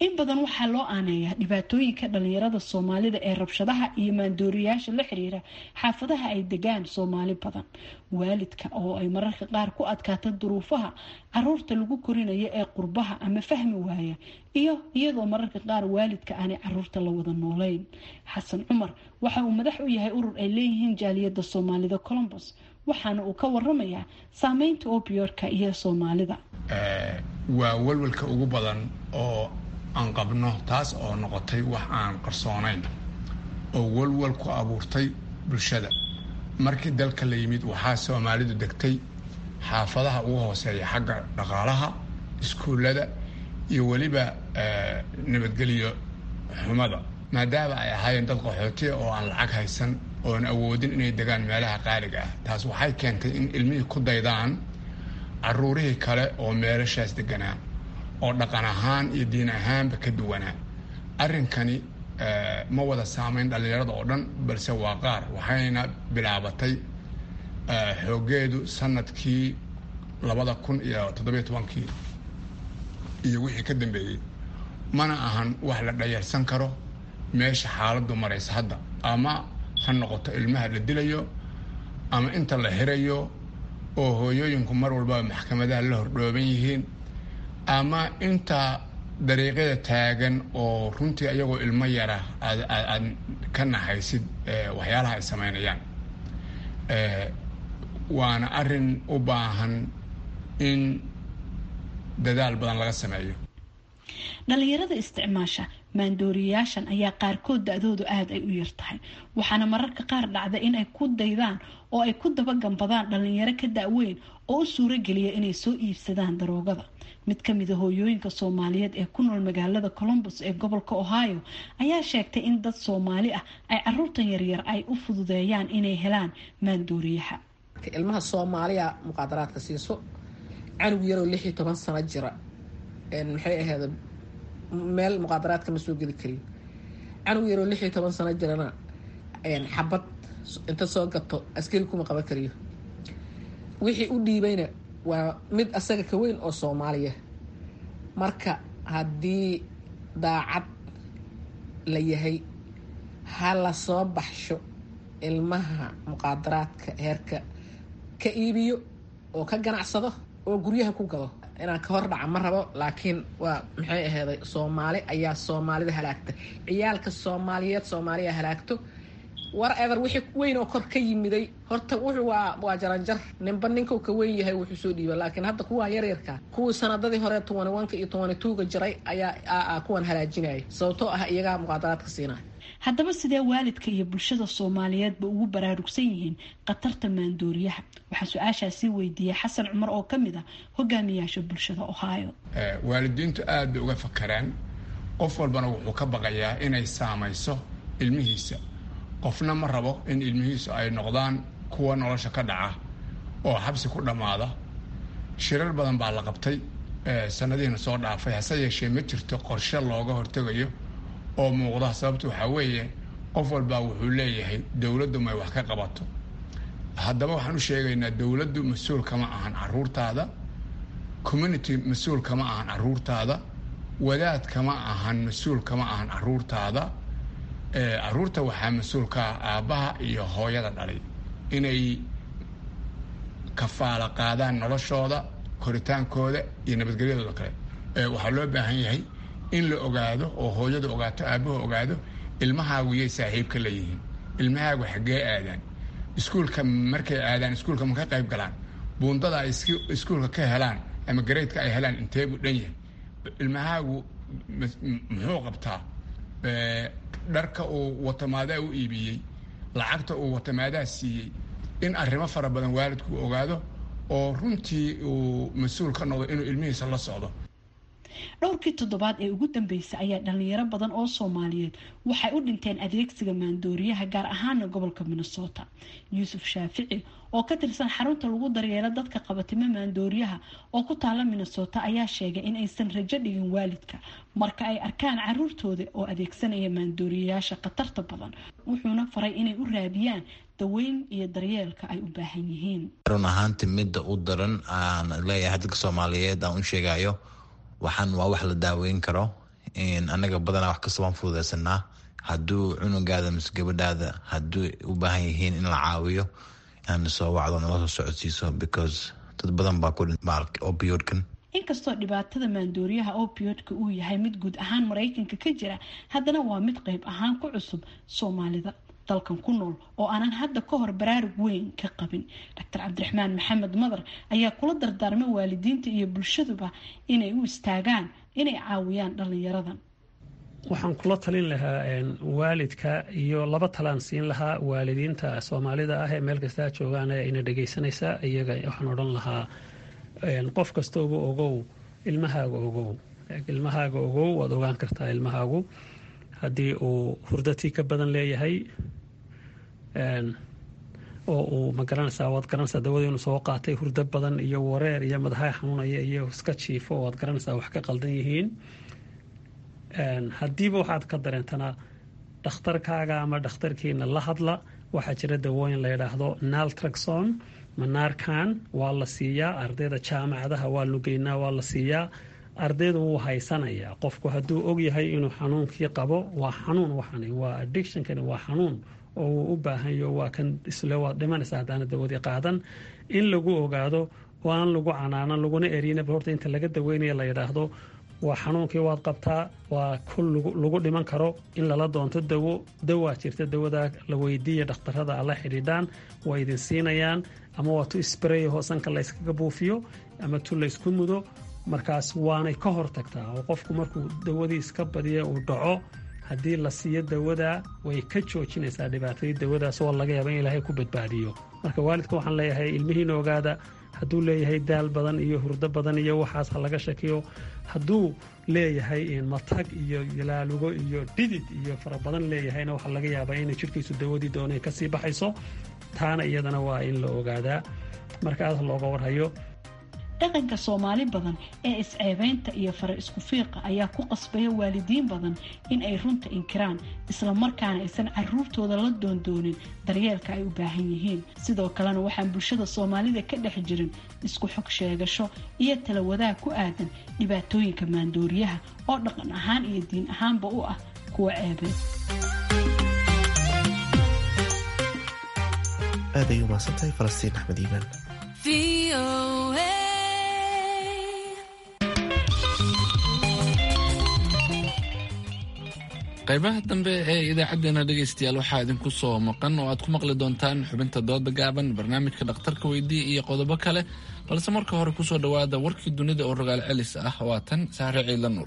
in badan waxaa loo aaneeyaa dhibaatooyinka dhalinyarada soomaalida ee rabshadaha iyo maandooriyaasha la xiriira xaafadaha ay degaan soomaali badan. waalidka oo ay mararka qaar ku adkaata duruufaha caruurta lagu korinayo ee qurbaha ama fahmi waaya, iyo iyadoo mararka qaar waalidka aanay caruurta la wada noolayn. xasan cumar waxa uu madax u yahay urur ay leeyihiin jaaliyada soomaalida Columbus, waxaana uu ka waramayaa saameynta opioidka iyo soomaalida. waa walwalka ugu badan oo aan qabno, taas oo noqotay wax aan qarsoonayn oo walwal ku abuurtay bulshada. markii dalka la yimid waxaa soomaalidu degtay xaafadaha ugu hooseeya xagga dhaqaalaha, iskuullada iyo weliba nabadgelyo xumada, maadaama ay ahaayeen dad qaxootiya oo aan lacag haysan oon awoodin inay degaan meelaha qaaliga ah. taas waxay keentay in ilmihii ku daydaan caruurihii kale oo meelashaas deganaa oo dhaqan ahaan iyo diin ahaanba ka duwanaa. arrinkani ma wada saamayn dhallinyarada oo dhan, balse waa qaar. waxayna bilaabatay xoogeedu sanadkii labada kun iyo toddobiyo tobankii iyo wixii ka dambeeyey. mana ahan wax la dhayarsan karo meesha xaaladdu maraysa hadda, ama ha noqoto ilmaha la dilayo ama inta la xirayo oo hooyooyinku mar walbaa maxkamadaha la hordhooban yihiin, ama inta dariiqyada taagan oo runtii ayagoo ilmo yara aad ka naxaysid waxyaalaha ay samaynayaan. waana arin u baahan in dadaal badan laga sameeyo. dhalinyarada isticmaasha maandooriyaashan ayaa qaarkood da-doodu aada ay u yartahay, waxaana mararka qaar dhacda in ay ku daydaan oo ay ku dabagambadaan dhalinyaro ka da-weyn oo u suuro geliya inay soo iibsadaan daroogada. mid ka mid a hooyooyinka soomaaliyeed ee ku nool magaalada Columbus ee gobolka Ohio ayaa sheegtay in dad Soomaali ah ay caruurtan yaryar ay u fududeeyaan inay helaan maandooriyaha. ilmaha Soomaaliya muqaadaraadka siiso canug yar oo lix iyo toban sano jira een maxay ahayd meel muqaadaraadka ma soo geli karin. canug yar oo lix iyo toban sano jirana een xabad inta soo gato askari kuma qaban kariyo. wixii u dhiibayna waa mid asaga ka weyn oo Soomaaliya. marka haddii daacad la yahay ha la soo baxsho ilmaha muqaadaraadka heerka ka iibiyo oo ka ganacsado oo guryaha ku gado. inaan ka hor dhaca ma rabo, laakiin waa maxay aheeday Soomaali ayaa Soomaalida halaagta. ciyaalka Soomaaliyeed Soomaaliya halaagto whatever wixii weyn oo kor ka yimiday horta wuxuu waa waa jaranjar ninba ninka ka weyn yahay wuxuu soo dhiibay. laakiin hadda kuwa yar yarka kuwa sanadadii hore toban iyo toban iyo toban iyo laba jiray ayaa kuwan halaajinayay sababtoo ah iyaga muqaadaraadka siinay. haddaba sidee waalidka iyo bulshada Soomaaliyeedba ugu baraarugsan yihiin khatarta maandooriyaha? waxaa su-aashaasi weydiiyay xasan cumar oo ka mid ah hogaamiyaasha bulshada Ohio. waalidiintu aad bay uga fakaraan, qof walbana wuxuu ka baqayaa inay saamayso ilmihiisa. qofna ma rabo in ilmihiisu ay noqdaan kuwa nolosha ka dhaca oo xabsi ku dhammaada. shirar badan baa la qabtay sanadihiina soo dhaafay, hase yeeshee ma jirto qorshe looga hortegayo oo muuqda. sababta waxaa weeye qof walbaa wuxuu leeyahay dowladdu may wax ka qabato. haddaba waxaan u sheegaynaa dowladdu mas-uul kama ahan caruurtaada, community mas-uul kama ahan caruurtaada, wadaad kama ahan mas-uul kama ahan caruurtaada. caruurta waxaa mas-uulka aabbaha iyo hooyada dhalay inay kafaala qaadaan noloshooda, koritaankooda iyo nabadgelyadooda kale. waxaa loo baahan yahay in la ogaado oo hooyada ogaato, aabbaha ogaado ilmahaagu yay saaxiibka leeyihiin, ilmahaagu xaggee aadaan, iskuulka markay aadaan iskuulka ma ka qayb galaan, buundada ay iskuulka ka helaan ama gareydka ay helaan intee buu dhan yahay, ilmahaagu muxuu qabtaa, dharka uu watamaadaa u iibiyey, lacagta uu watamaadaa siiyey. in arrimo fara badan waalidku ogaado oo runtii uu mas-uul ka noqdo inuu ilmihiisa la socdo. dhowrkii toddobaad ee ugu dambeysay ayaa dhalinyaro badan oo Soomaaliyeed waxay u dhinteen adeegsiga maandooriyaha, gaar ahaan gobolka Minnesota. Yuusuf Shaafici oo ka tirsan xarunta lagu daryeelo dadka qabatimo maandooriyaha oo ku taala Minnesota ayaa sheegay in aysan rajo dhigin waalidka marka ay arkaan caruurtooda oo adeegsanaya maandooriyaasha khatarta badan, wuxuuna faray inay u raadiyaan daweyn iyo daryeelka ay u baahan yihiin. run ahaantii midda u daran aan leeyahay dadka Soomaaliyeed aan u sheegayo waxaan waa wax la daaweyn karo. anaga badanaa wax kasta waan fududeysanaa. hadduu cunugaada mise gabadhaada hadduu u baahan yihiin in la caawiyo aan soo wacdo nala soo socodsiiso because dad badan baa ku dhintay opioidkan. inkastoo dhibaatada maandooriyaha opioidka uu yahay mid guud ahaan maraykanka ka jira, haddana waa mid qayb ahaan ku cusub soomaalida dalkan ku nool oo aanan hadda ka hor baraarug weyn ka qabin. doctor cabdiraxmaan maxamed madar ayaa kula dardaarmay waalidiinta iyo bulshaduba inay u istaagaan inay caawiyaan dhalinyaradan. waxaan kula talin lahaa waalidka iyo laba talaan siin lahaa waalidiinta soomaalida ah ee meel kastaa joogaan ee ina dhegaysanaysa. iyaga waxaan odhan lahaa qof kastooba ogow ilmahaaga ogow ilmahaaga ogow waad ogaan kartaa ilmahaagu haddii uu hurdatii ka badan leeyahay oo uu ma garanaysaa waad garanaysaa dawadii inuu soo qaatay hurdo badan iyo wareer iyo madaxa xanuunaya iyo iska jiifo waad garanaysaa wax ka qaldan yihiin. haddiiba waxaad ka dareentanaa dhakhtarkaaga ama dhakhtarkiina la hadla. waxaa jira dawooyin la yidhaahdo naltraxon manarkan waa la siiyaa ardayda jaamacadaha waa lugeynaa waa la siiyaa. ardaydu wuu haysanayaa qofku hadduu ogyahay inuu xanuunkii qabo. waa xanuun waxan waa addictionkani waa xanuun oo uu u baahanyo waa kan isle waad dhimanaysa haddaana dawadii qaadan. in lagu ogaado oo aan lagu canaanan laguna erinaba horta inta laga daweynaya la yidhaahdo waa xanuunkii waad qabtaa waa kul lagu dhiman karo in lala doonto dawo. dawaa jirta dawadaa la weydiiya dhakhtarada alla xidhiidhaan waa idin siinayaan ama waa tu isbarey hoosanka layskaga buufiyo ama tu laysku mudo. markaas waanay ka hortagtaa oo qofku markuu dawadii iska badiya uu dhaco haddii la siiyo dawada way ka joojinaysaa dhibaatadii dawadaas oo laga yaaba in ilaahay ku badbaadiyo. marka waalidka waxaan leeyahay ilmihiina ogaada hadduu leeyahay daal badan iyo hurdo badan iyo waxaas ha laga shakiyo. hadduu leeyahay matag iyo ilaalugo iyo dhidid iyo fara badan leeyahayna waxaa laga yaabaa inay jirkiisu dawadii doonay kasii baxayso. taana iyadana waa in la ogaadaa marka aad looga warhayo. dhaqanka soomaali badan ee isceebeynta iyo fara isku fiiqa ayaa ku qasbaya waalidiin badan in ay runta inkiraan isla markaana aysan caruurtooda la doondoonin daryeelka ay u baahan yihiin. sidoo kalena waxaan bulshada soomaalida ka dhex jirin isku xog sheegasho iyo tala wadaag ku aadan dhibaatooyinka maandooriyaha oo dhaqan ahaan iyo diin ahaanba u ah kuwa ceebeen. aad ay u mahadsantahay falastiin axmed iimaan. qaybaha dambe ee idaacadeena dhegaystayaal waxaa idinku soo maqan oo aad ku maqli doontaan xubinta dooda gaaban, barnaamijka dhakhtarka weydii iyo qodobo kale, balse marka hore kusoo dhawaada warkii dunida oo rogaal celis ah. waa tan Sahre Ciidla Nuur.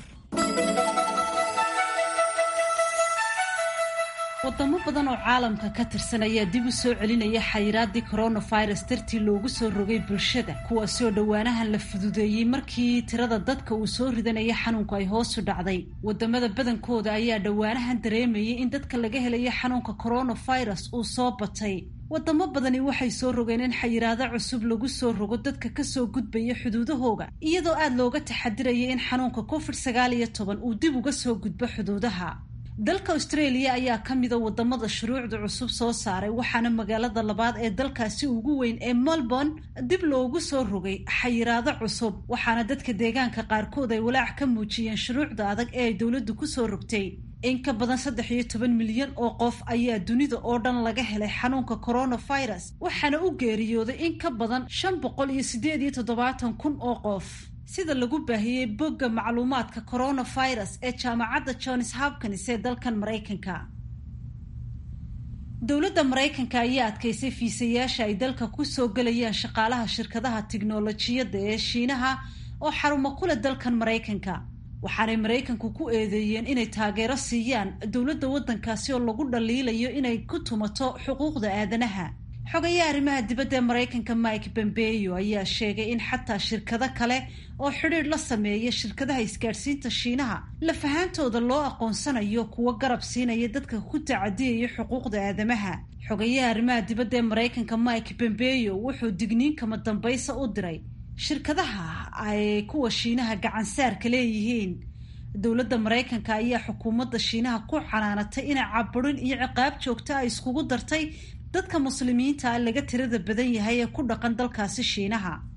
wadamo badan oo caalamka ka tirsan ayaa dib u soo celinaya xayiraadii coronavirus dartii loogu soo rogay bulshada, kuwaasoo dhowaanahan la fududeeyey markii tirada dadka uu soo ridanaya xanuunku ay hoos u dhacday. wadamada badankooda ayaa dhowaanahan dareemayay in dadka laga helaya xanuunka coronavirus uu soo batay. wadamo badani waxay soo rogeen in xayiraado cusub lagu soo rogo dadka kasoo gudbaya xuduudahooga, iyadoo aada looga taxadiraya in xanuunka covid sagaal iyo toban uu dib uga soo gudbo xuduudaha. dalka Australia ayaa ka mida wadamada shuruucda cusub soo saaray, waxaana magaalada labaad ee dalkaasi ugu weyn ee Melbourne dib loogu soo rogay xayiraado cusub, waxaana dadka deegaanka qaarkood ay walaac ka muujiyeen shuruucda adag ee ay dowladdu ku soo rogtay. in ka badan saddex iyo toban milyan oo qof ayaa dunida oo dhan laga helay xanuunka coronavirus, waxaana u geeriyooday in ka badan shan boqol iyo sideed iyo toddobaatan kun oo qof, sida lagu baahiyey bogga macluumaadka coronavirus ee jaamacadda Johns Hopkins ee dalkan Maraykanka. dowladda Maraykanka ayaa adkaysay fiisayaasha ay dalka ku soo galayaan shaqaalaha shirkadaha tiknoolajiyadda ee Shiinaha oo xarumo ku leh dalkan Maraykanka, waxaanay Maraykanku ku eedeeyeen inay taageero siiyaan dowladda waddankaasi oo lagu dhaliilayo inay ku tumato xuquuqda aadanaha. xogayaha arrimaha dibadda ee Maraykanka Mike Pompeo ayaa sheegay in xataa shirkado kale oo xidhiidh la sameeya shirkadaha isgaadhsiinta Shiinaha lafahaantooda loo aqoonsanayo kuwo garab siinaya dadka ku tacadiyaya xuquuqda aadamaha. xogayaha arrimaha dibadda ee Maraykanka Mike Pompeo wuxuu digniin kama dambaysa u diray shirkadaha ay kuwa Shiinaha gacan saarka leeyihiin. dowladda Maraykanka ayaa xukuumadda Shiinaha ku canaanatay inay caburin iyo ciqaab joogto ah iskugu dartay dadka muslimiinta laga tirada badan yahay ee ku dhaqan dalkaasi Shiinaha.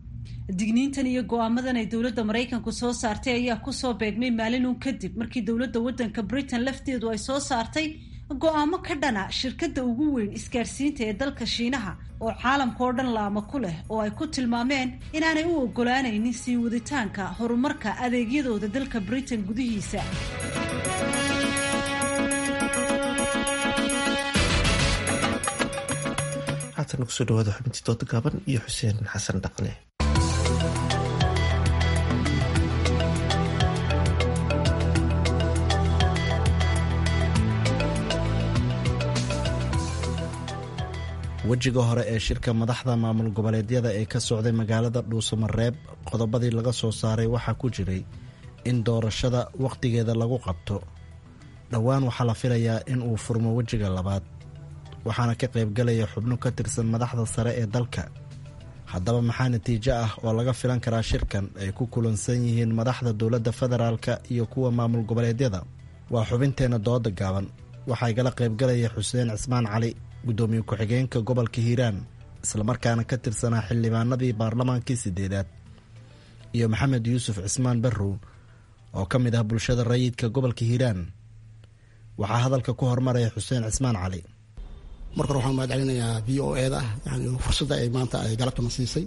digniintan iyo go-aamadan ay dowladda maraykanku soo saartay ayaa kusoo beegmay maalin uun kadib markii dowladda waddanka britain lafteedu ay soo saartay go-aamo ka dhana shirkadda ugu weyn isgaarsiinta ee dalka shiinaha oo caalamka oo dhan laamo ku leh oo ay ku tilmaameen inaanay u oggolaanaynin sii waditaanka horumarka adeegyadooda dalka britain gudihiisa. haatan kusoo dhawaada xubintii dooda gaaban iyo xuseen xasan dhaqne. wejiga hore ee shirka madaxda maamul goboleedyada ee ka socday magaalada dhuusamareeb qodobadii laga soo saaray waxaa ku jiray in doorashada wakhtigeeda lagu qabto. dhowaan waxaa la filayaa in uu furmo wejiga labaad, waxaana ka qaybgalaya xubno ka tirsan madaxda sare ee dalka. haddaba maxaa natiijo ah oo laga filan karaa shirkan ay ku kulansan yihiin madaxda dowladda federaalka iyo kuwa maamul goboleedyada? waa xubinteenna dooda gaaban. waxaa igala qaybgalaya xuseen cismaan cali, gudoomiye ku-xigeenka gobolka hiiraan islamarkaana ka tirsanaa xildhibaanadii baarlamaankii sideedaad, iyo maxamed yuusuf cismaan barrow oo ka mid ah bulshada rayidka gobolka hiiraan. waxaa hadalka ku hormaraya xuseen cismaan cali. marka hore waxaan mahad celinayaa v o eda yani fursadda ay maanta ay galabtana siisay.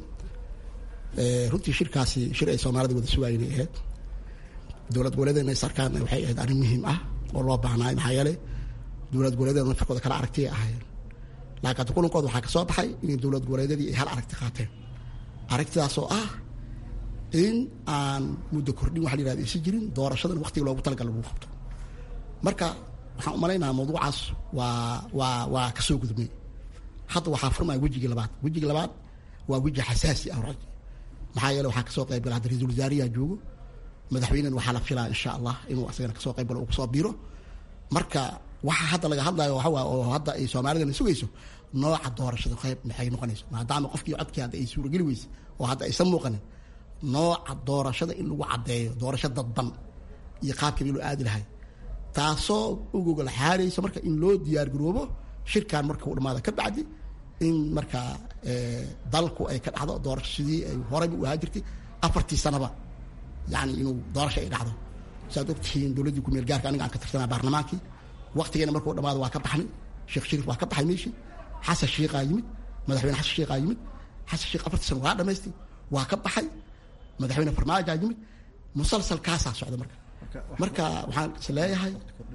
runtii shirkaasi shir ay soomaalida wada sugaayeen ay ahayd. dowlad goboleedeedna is arkaan waxay ahayd arrin muhiim ah oo loo baahnaa maxaa yeelay dowlad goboleedeeda nafarkooda kala aragti ay ahaayeen. laakiin hadda kulankooda waxaa ka soo baxay in dowlad goboleedyadii ay hal aragti qaateen. aragtidaasoo ah in aan muddo kordhin waxa la yihahda aysan jirin doorashadan waqtiga loogu talagal lagu qabto. marka waxaan u malaynahaa mawduucaas waa waa waa ka soo gudubnay. hadda waxaa furmaya wejigii labaad. wejigii labaad waa weji xasaasi ah rag maxaa yeele waxaa kasoo qayb gala hadda ra-iisul wasaariyaa joogo, madaxweynena waxaa la filaa insha allah inuu asagana kasoo qayb galo uu kusoo biiro. marka waxa hadda laga hadlayo waxa waa oo hadda ay soomaalidana sugayso nooca doorashada qayb maxay noqonayso maadaama qofkii codkii hadda ay suurageli weyse oo hadda aysan muuqanin nooca doorashada in lagu caddeeyo doorasho dadban iyo qaabkii loo aadi lahay, taasoo ugoga la xaarayso marka in loo diyaar garoobo shirkan marka uu dhamaado ka bacdi in markaa dalku ay ka dhacdo doorasho sidii ay horeyba u ahaa jirtay afartii sanaba yani inuu doorasho ay dhacdo. saad ogtihiin dowladdii ku meel gaarka aniga aan ka tirsanaa baarlamaankii waqtigeena markuu dhamaado waa ka baxnay. sheekh shariif waa ka baxay meeshii, xasan sheikhaa yimid, madaxweyne xasan sheikhaa yimid. xasan sheikh afartii sana waa dhamaystay, waa ka baxay. madaxweyne farmaajaa yimid. musalsalkaasaa socda marka marka waxaan is leeyahay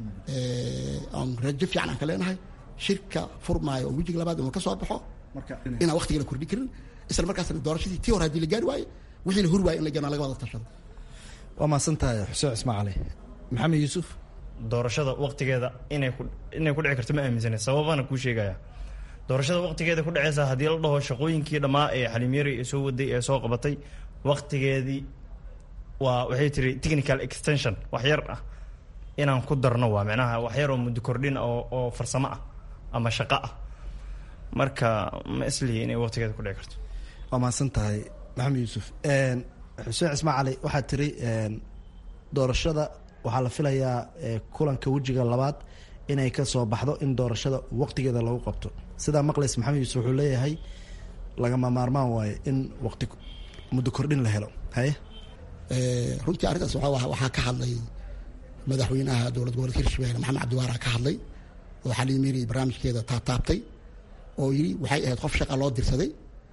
aan rajo fiican aan ka leenahay shirka furmaayo oo wejiga labaad inuu ka soo baxo inaan waqtiga la kordhin karin, isla markaasna doorashadii tii hore haddii la gaari waayo wixii la huri waayo in la geenaa laga wada tashado. waa mahadsan tahay xuseen cismaan cali. maxamed yuusuf, doorashada waqtigeeda inay ku inay ku dhici karto ma aaminsana, sababana kuu sheegaya. doorashada waqtigeeda ku dhaceysa haddii la dhaho shaqooyinkii dhammaa ee xaliimyari ee soo waday ee soo qabatay waqtigeedii waa waxay tiri technical extension wax yar ah inaan ku darno, waa macnaha wax yar oo muddo kordhin oo oo farsamo ah ama shaqo ah. marka ma islihi inay waqtigeeda ku dhici karto. waa mahadsan tahay maxamed yuusuf. xuseen cismaan cali, waxaad tiri doorashada waxaa la filayaa kulanka wejiga labaad inay ka soo baxdo in doorashada waqtigeeda lagu qabto. sidaa maqlays maxamed yuusuf wuxuu leeyahay lagama maarmaan waayo in waqti muddo kordhin la helo. haye runtii arrintaas waxaa ka hadlay madaxweynaha dowlad goboleedka hirshabelle maxamed cabdiwaara ka hadlay oo xaliimiri barnaamijkeeda taabtaabtay oo yidhi waxay ahayd qof shaqa loo dirsaday.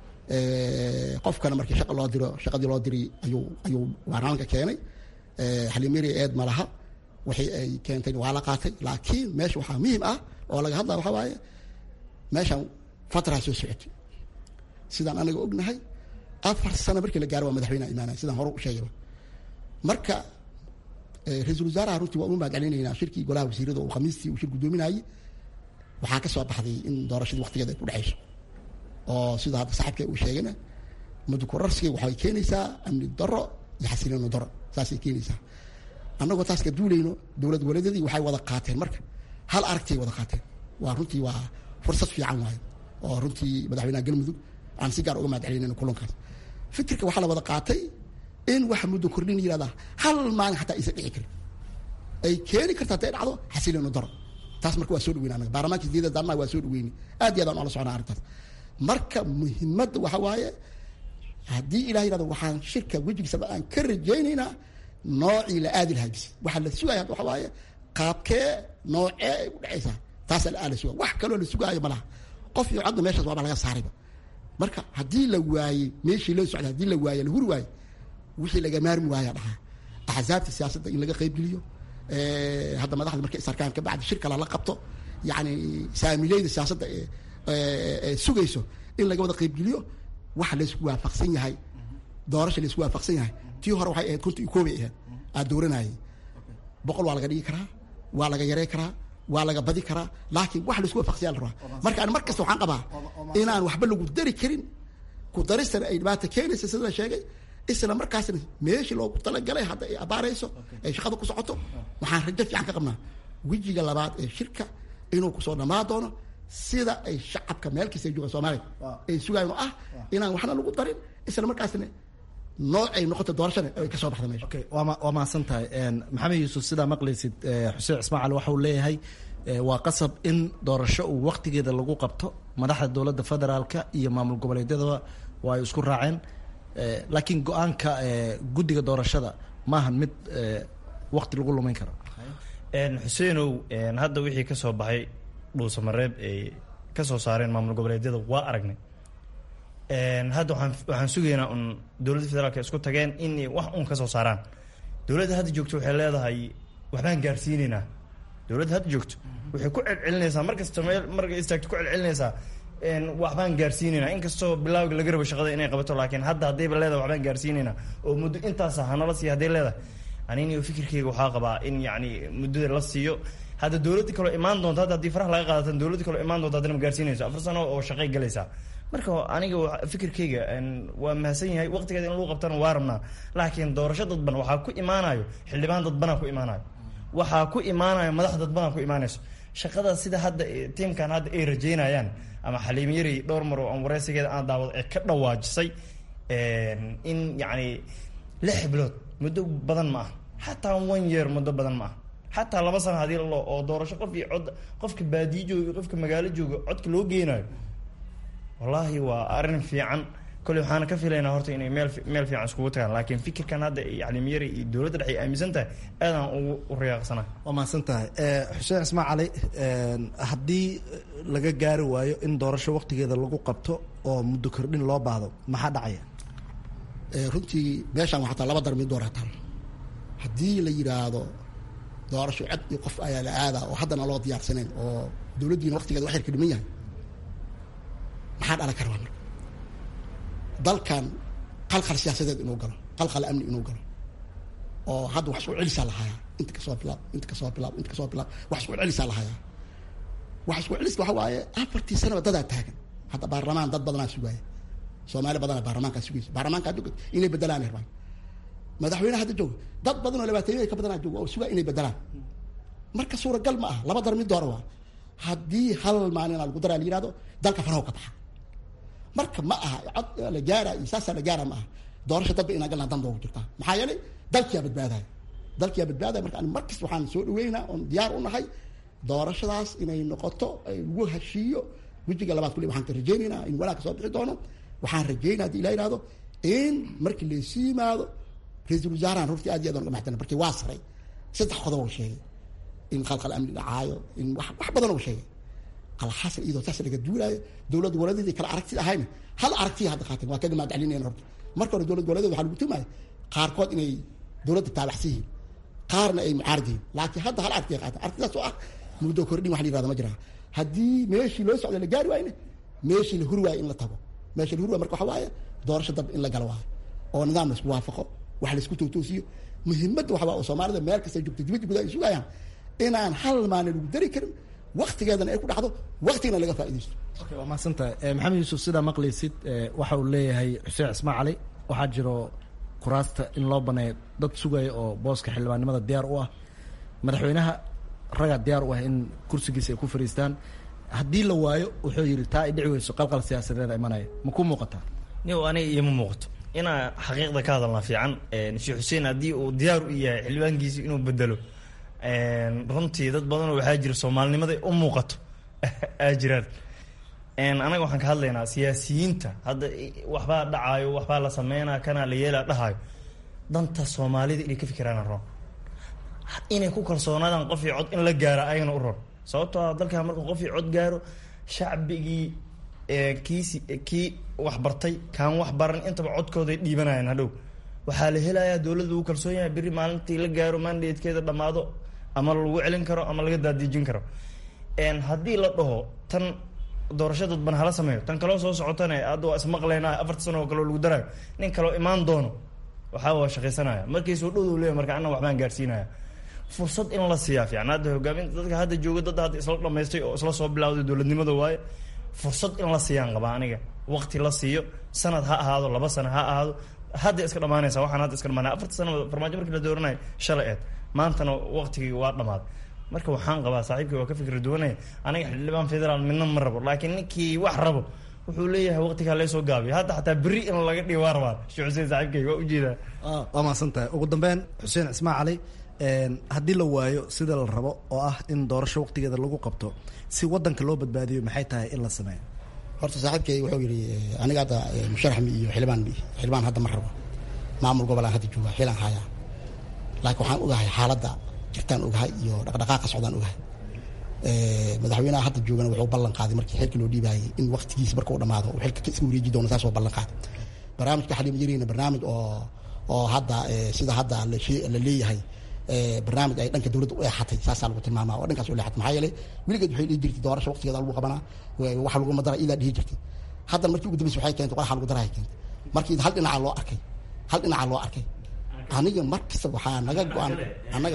qofkana markii shaqa loo diro shaqadii loo diri ayuu ayuu baarlamaanka keenay. xaliimiri eed ma laha, waxay ay keentay waa la qaatay. laakiin meesha waxaa muhiim ah oo laga hadlaya waxaa waaye meeshan fatraa soo socotay. sidaan anaga ognahay afar sano markii la gaaro waa madaxweyneha imaanaya sidaan hore u sheegayba. marka ra-iisul wasaaraha runtii waa u mahad celinaynaa shirkii golaha wasiirada oo khamiistii uu shir guddoominayay waxaa ka soo baxday in doorashadii waqtigeeda ay ku dhexayso oo sida hadda saxibka uu sheegayna muddo kororsiga waxay keenaysaa amni darro iyo xasilooni darro saasay keenaysaa. annagoo taas ka duulayno dowlad goboleedyadii waxay wada qaateen marka hal aragtiyay wada qaateen. waa runtii waa fursad fiican waaye oo runtii madaxweynaha galmudug aan si gaar uga mahad celinayno kulankaas. fikirka waxaa la wada qaatay in waxa muddo kordhin yirahdaa hal maalin xataa aysan dhici karin ay keeni karta hadday dhacdo xasilooni darro. taas marka waa soo dhaweyna anaga baarlamaanka sideeda daarna waa soo dhaweynay aad iyo aad aan ula socnaa arrintaas. marka muhiimadda waxa waaye haddii ilaah yirahdo waxaan shirka wejigiisaba aan ka rajaynaynaa noocii la aadi lahaa bis waxaa la sugaya waxa waaye qaabkee noocee ay u dhacaysaa taasaa la aala suga wax kaloo la sugaayo ma laha qof iyo codna meeshaas waaba laga saarayba marka haddii la waayey meeshii loo socday haddii la waaye la huri waaye wixii laga maarmi waaya dhahaa axsaabta siyaasadda in laga qaybgeliyo hadda madaxda markay isarkaan ka bacdi shirka lala qabto yacni saamileyda siyaasadda ee sugayso in laga wada qaybgeliyo waxa laysku waafaqsan yahay doorasha laysku waafaqsan yahay tii hore waxay ahayd konta iyo koobay ahayd aad dooranayay boqol waa laga dhigi karaa waa laga yarey karaa waa laga badi karaa laakiin wax laysku waafaqsan yahay la rabaa marka ani mar kasta waxaan qabaa inaan waxba lagu dari karin ku daristana ay dhibaata keenaysa sida la sheegay isla markaasna meeshii loogu talagalay hadda ay abaarayso ay shaqada ku socoto waxaan rajo fiican ka qabnaa wejiga labaad ee shirka inuu kusoo dhammaan doono sida ay shacabka meel kasta ay joogaan soomaaliya ay sugayaan oo ah inaan waxna lagu darin isla markaasna nooc ay noqoto doorashada ay ka soo baxda meesha waa mahadsan tahay maxamed yuusuf sidaa maqlaysid xuseen ismaaciil waxa uu leeyahay waa qasab in doorasho uu waqtigeeda lagu qabto madaxda dowladda federaalka iyo maamul goboleedyadaba waa ay isku raaceen laakiin go-aanka guddiga doorashada maahan mid waqti lagu lumayn karo xuseenow hadda wixii ka soo baxay dhuusamareeb ay ka soo saareen maamul goboleedyada waa aragnay hadda waaan waxaan sugaynaa un dowladda federaalka isku tageen in wax un ka soo saaraan dowladda hadda joogto waxay leedahay waxbaan gaarsiinaynaa dowladda hadda joogto waxay ku celcelinaysaa markasta meel markay istaagto ku celcelinaysaa waxbaan gaarsiinaynaa inkastoo bilaawga laga rabo shaqada inay qabato laakiin hadda haddayba leedahay waxbaan gaarsiinaynaa oo muddo intaasa hanala siiya hadday leedahay aniniyo fikirkeyga waxaa qabaa in yacni muddada la siiyo hadda dowladda kaloo imaan doonto hadda haddii faraha laga qaadatan dowladda kaloo imaan doonto haddana ma gaarsiinayso afar sano oo shaqay galaysaa marka aniga fikirkeyga waa mahadsan yahay waqtigeeda in lagu qabtana waa rabnaa laakiin doorasho dadban waxaa ku imaanayo xildhibaan dadbanaa ku imaanayo waxaa ku imaanayo madax dadbanaa ku imaanayso shaqadaas sida hadda tiimkan hadda ay rajeynayaan ama xaliim yari dhowr mar oo aan wareysigeeda aan daawado ee ka dhawaajisay in yacni lix bilood muddo badan ma ah xataa one year muddo badan ma ah xataa laba sano hadii lalo oo doorasho qof iyo cod qofka baadiyo jooga qofka magaalo jooga codka loo geenayo wallaahi waa arrin fiican kolley waxaana ka filaynaa horta inay meel meel fiican iskugu tagaan laakiin fikirkan hadda xaliimyari iyo dowladda dhex ay aaminsan tahay aadaan ugu u riyaaqsanaa waa mahadsan tahay xuseen ismaa cali haddii laga gaari waayo in doorasho waqtigeeda lagu qabto oo muddo kordhin loo baahdo maxaa dhacaya runtii meeshaan waa hataa laba dar mid doorataan haddii la yidhaahdo doorasho cod iyo qof ayaa la aadaa oo haddana loo diyaarsanayn oo dowladdiina waqtigeeda wax yar ka dhiman yahay maxaa dhalan kara marka dalkan qalqal siyaasadeed inuu galo qalqal amni inuu galo oo hadda wax isku celisaa lahayaa inta kasoo bilaab inta kasoo bilaab inta kasoo bilaab wax isku celisaa lahayaa wax isku celis waxa waaye afartii sanaba dadaa taagan hadda baarlamaan dad badanaa sugaaya soomaali badanaa baarlamaankaa sugaysa baarlamaanka hadda inay bedelaan rabaan madaxweyne hadda jooga dad badan oo labaatanyada ka badanaa jooga oo sugaa inay bedelaan marka suuragal ma ah laba dar mid doora waa haddii hal maalina lagu daraa la yihahdo dalka faraho ka baxa marka ma aha cod la gaara iyo saasaa la gaara ma aha doorasho dadba inaa galnaa dan loogu jirtaa maxaa yeelay dalkiyaa badbaadaya dalkiyaa badbaadaya marka mar kasta waxaan soo dhaweynaa oon diyaar u nahay doorashadaas inay noqoto ay lagu heshiiyo wejiga labaad kulli waxaan ka rajaynaynaa in walaag ka soo bixi doono waxaan rajaynaa hadii ilaa yihahdo in markii laysu yimaado ra-iisul wasaarahan runtii aad iyo aad aan uga maxdana markii waa saray saddex qodob oo sheegay in khalkhal amni dhacaayo in wax wax badan oo sheegay alxasan iyadoo saas laga duulaayo dowlad goboleedyadii kala aragti ahayna hal aragtiya hadda qaateen waa kaga mahadcelinayna horta marka hore dowlad goboleedyada waxaa lagu tumaaya qaarkood inay dowladda taabacsan yihiin qaarna ay mucaarad yihiin laakiin hadda hal aragtiya qaateen aragtidaas oo ah muddo kordhin wax la yirahdo ma jiraa haddii meeshii loo socda la gaari waayna meeshii la huri waayo in la tago meeshii la huri waayo marka waxa waaye doorasho dab in la galo waayo oo nidaam la isku waafaqo wax la isku toosiyo muhiimadda waxa waa oo soomaalida meel kasta joogta dibadda gudaha ay sugayaan inaan hal maalin lagu dari karin waktigeedana ay ku dhacdo waktigana laga faaidaysto waa mahadsantahay maxamed yuusuf sidaa maqlaysid waxa uu leeyahay xuseen cismaa cali waxaa jiro kuraasta in loo baneeyo dad sugaya oo booska xildhibaannimada diyaar u ah madaxweynaha ragaa diyaar u ah in kursigiisa ay ku fariistaan haddii la waayo wuxuu yidhi taa ay dhici weyso qalqal siyaasadeeda imanaya ma ku muuqataa ni aniga ioma muuqato inaa xaqiiqda ka hadalnaa fiican sheekh xuseen haddii uu diyaar u yahay xildhibaankiisi inuu bedelo runtii dad badanoo waxaa jira soomaalinimada u muuqato aa jiraan anaga waxaan ka hadlaynaa siyaasiyiinta hadda waxbaa dhacaayo waxbaa la sameynaa kanaa la yeelaa dhahayo danta soomaalida inay ka fikiraan ron inay ku kalsoonaadaan qof iyo cod in la gaaro ayagana u ron sababtoo dalkaa markuu qof iyo cod gaaro shacbigii kiisi kii wax bartay kaan wax baran intaba codkooday dhiibanayaan hadhow waxaa la helayaa dowladda lagu kalsoon yahay berri maalintii la gaaro mandatekeeda dhammaado ama lagu celin karo ama laga daadiijin karo haddii la dhaho tan doorasho dadban hala sameeyo tan kaloo soo socotane hadda waa ismaqlaynaa afarta sano oo kaleo lagu daraayo nin kaloo imaan doono waxaa waa shaqaysanaya markii soo dhowdow leeya marka anna waxbaan gaarsiinaya fursad in la siiyaa fiican hadda hogaaminta dadka hadda jooga dad hadda isla dhamaystay oo isla soo bilawday dowladnimada waaye fursad in la siiyaan qabaa aniga waqti la siiyo sanad ha ahaado laba sano ha ahaado hadda iska dhamaanaysa waxaan hadda iska dhamaanaya afarta sano farmaajo markii la dooranayo shalay eed maantana waqtigii waa dhamaaday marka waxaan qabaa saaxiibkii waa ka fikri duwanaya aniga xildhibaan federaal midna ma rabo laakiin ninkii wax rabo wuxuu leeyahay waqtigaa lee soo gaabiyo hadda xataa berri in laga dhihi waa rabaa sheekh xuseen saaxiibkay waa ujeedaa waa mahadsan tahay ugu dambeyn xuseen cismaan cali haddii la waayo sida la rabo oo ah in doorasho waqtigeeda lagu qabto si wadanka loo badbaadiyo maxay tahay in la sameeyo horta saaxiibkay wuxuu yidhi aniga hadda musharaxmi iyo xildhibaan xildhibaan hadda ma rabo maamul gobolaan hadda jooga xilan hayaa laakiin waxaan ogahay xaaladda jirtaan ogahay iyo dhaqdhaqaaqa socdaan ogahay madaxweynaha hadda joogana wuxuu ballan qaaday markii xilka loo dhiibaayay in waqtigiisa marka uu dhamaado uu xilka iska wareeji doono saas oo ballan qaaday barnaamijka xaliima jirayna barnaamij oo oo hadda sida hadda la leeyahay barnaamij ay dhanka dowladda u eexatay saasaa lagu tilmaamaa oo dhankaas u leexatay maxaa yeelay weligeed waxay dhihi jirtay doorasho waqtigeeda lagu qabanaa waxa laguma dara ilaa dhihi jirtay haddan markii ugu dambaysa waxay keentay qoraxa lagu darahay keentay markii hal dhinaca loo arkay hal dhinaca loo arkay aniga markasta waxaa naga go-an anaga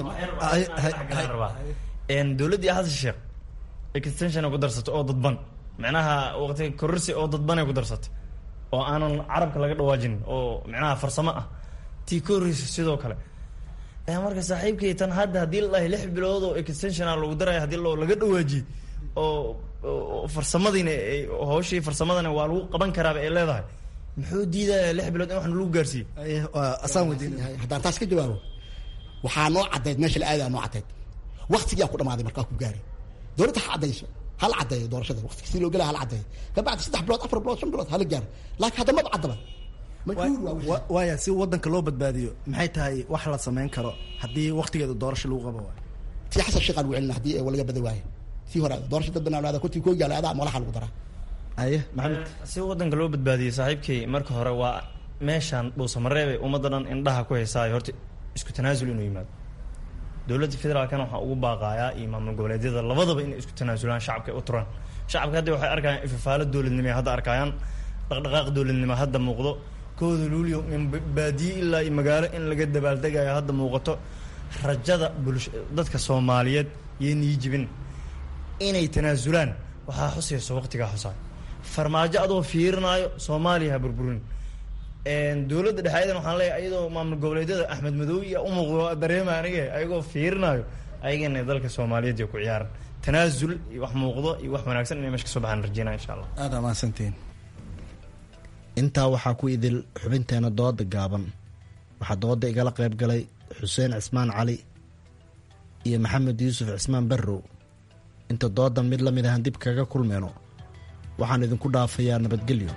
dowladdii xasan sheekh extension ku darsatay oo dadban micnaha waqti kororsi oo dadbanay ku darsatay oo aanan carabka laga dhawaajinin oo micnaha farsamo ah tii kororsi sidoo kale marka saaxiibkay tan hadda haddii la dhahay lix bilood oo extensiona lagu daraya haddii laga dhawaajiyey oo farsamadiina hawshii farsamadana waa lagu qaban karaaba ay leedahay muxuu diidaya lix bilood in wax lagu gaarsiiyo asaan weydiinahay haddaan taas ka jawaabo waxaa noo caddeyd meesha la aadayaa noo caddeyd waqtigiyaa ku dhamaaday markaa ku gaaray dowladda ha caddayso hala caddeeyo doorashada waqtiga si loo gelaya hala caddeeyo kabacdi saddex bilood afar bilood shan bilood hala gaaro laakiin hadda maba caddaba waaya si wadanka loo badbaadiyo maxay tahay wax la samayn karo haddii waqtigeeda doorasho lagu qabo waay tii xasan sheekh lagu celina haddii laga bada waayo tii hore doorasho dad banaan kurtii koo gaala adaa molaxa lagu daraa aye maxamed si wadanka loo badbaadiyo saaxiibkay marka hore waa meeshaan dhuusamareebe ummadda dhan indhaha ku haysaayo horta isku tanaasul inuu yimaado dowladda federaalkana waxaa ugu baaqaayaa iyo maamul goboleedyada labadaba inay isku tanaasulaan shacabka ay u turaan shacabka hadda waxay arkayaan ifafaalo dowladnimo hadda arkayaan dhaqdhaqaaq dowladnimo hadda muuqdo kooda luulyo min baadiye ilaa iyo magaalo in laga dabaaldegayo hadda muuqato rajada bulsho dadka soomaaliyeed iyo niyijibin inay tanaasulaan waxaa xusayso waqtigaa xusaay farmaajo adoo fiirinaayo soomaaliya ha burburin dowladda dhexeedan waxaan leeyahay ayadoo maamul goboleedyada axmed madow iyo u muuqdo dareema aniga ayagoo fiirinaayo ayagana dalka soomaaliyeed iyo ku ciyaaran tanaasul iyo wax muuqdo iyo wax wanaagsan inay meesha kasoo baxaan rajeynaa insha allah aada mahadsantiin intaa waxaa ku idil xubinteena dooda gaaban waxaa dooda igala qayb galay xuseen cismaan cali iyo maxamed yuusuf cismaan barrow inta doodan mid la mid ahan dib kaga kulmeyno waxaan idinku dhaafayaa nabadgelyo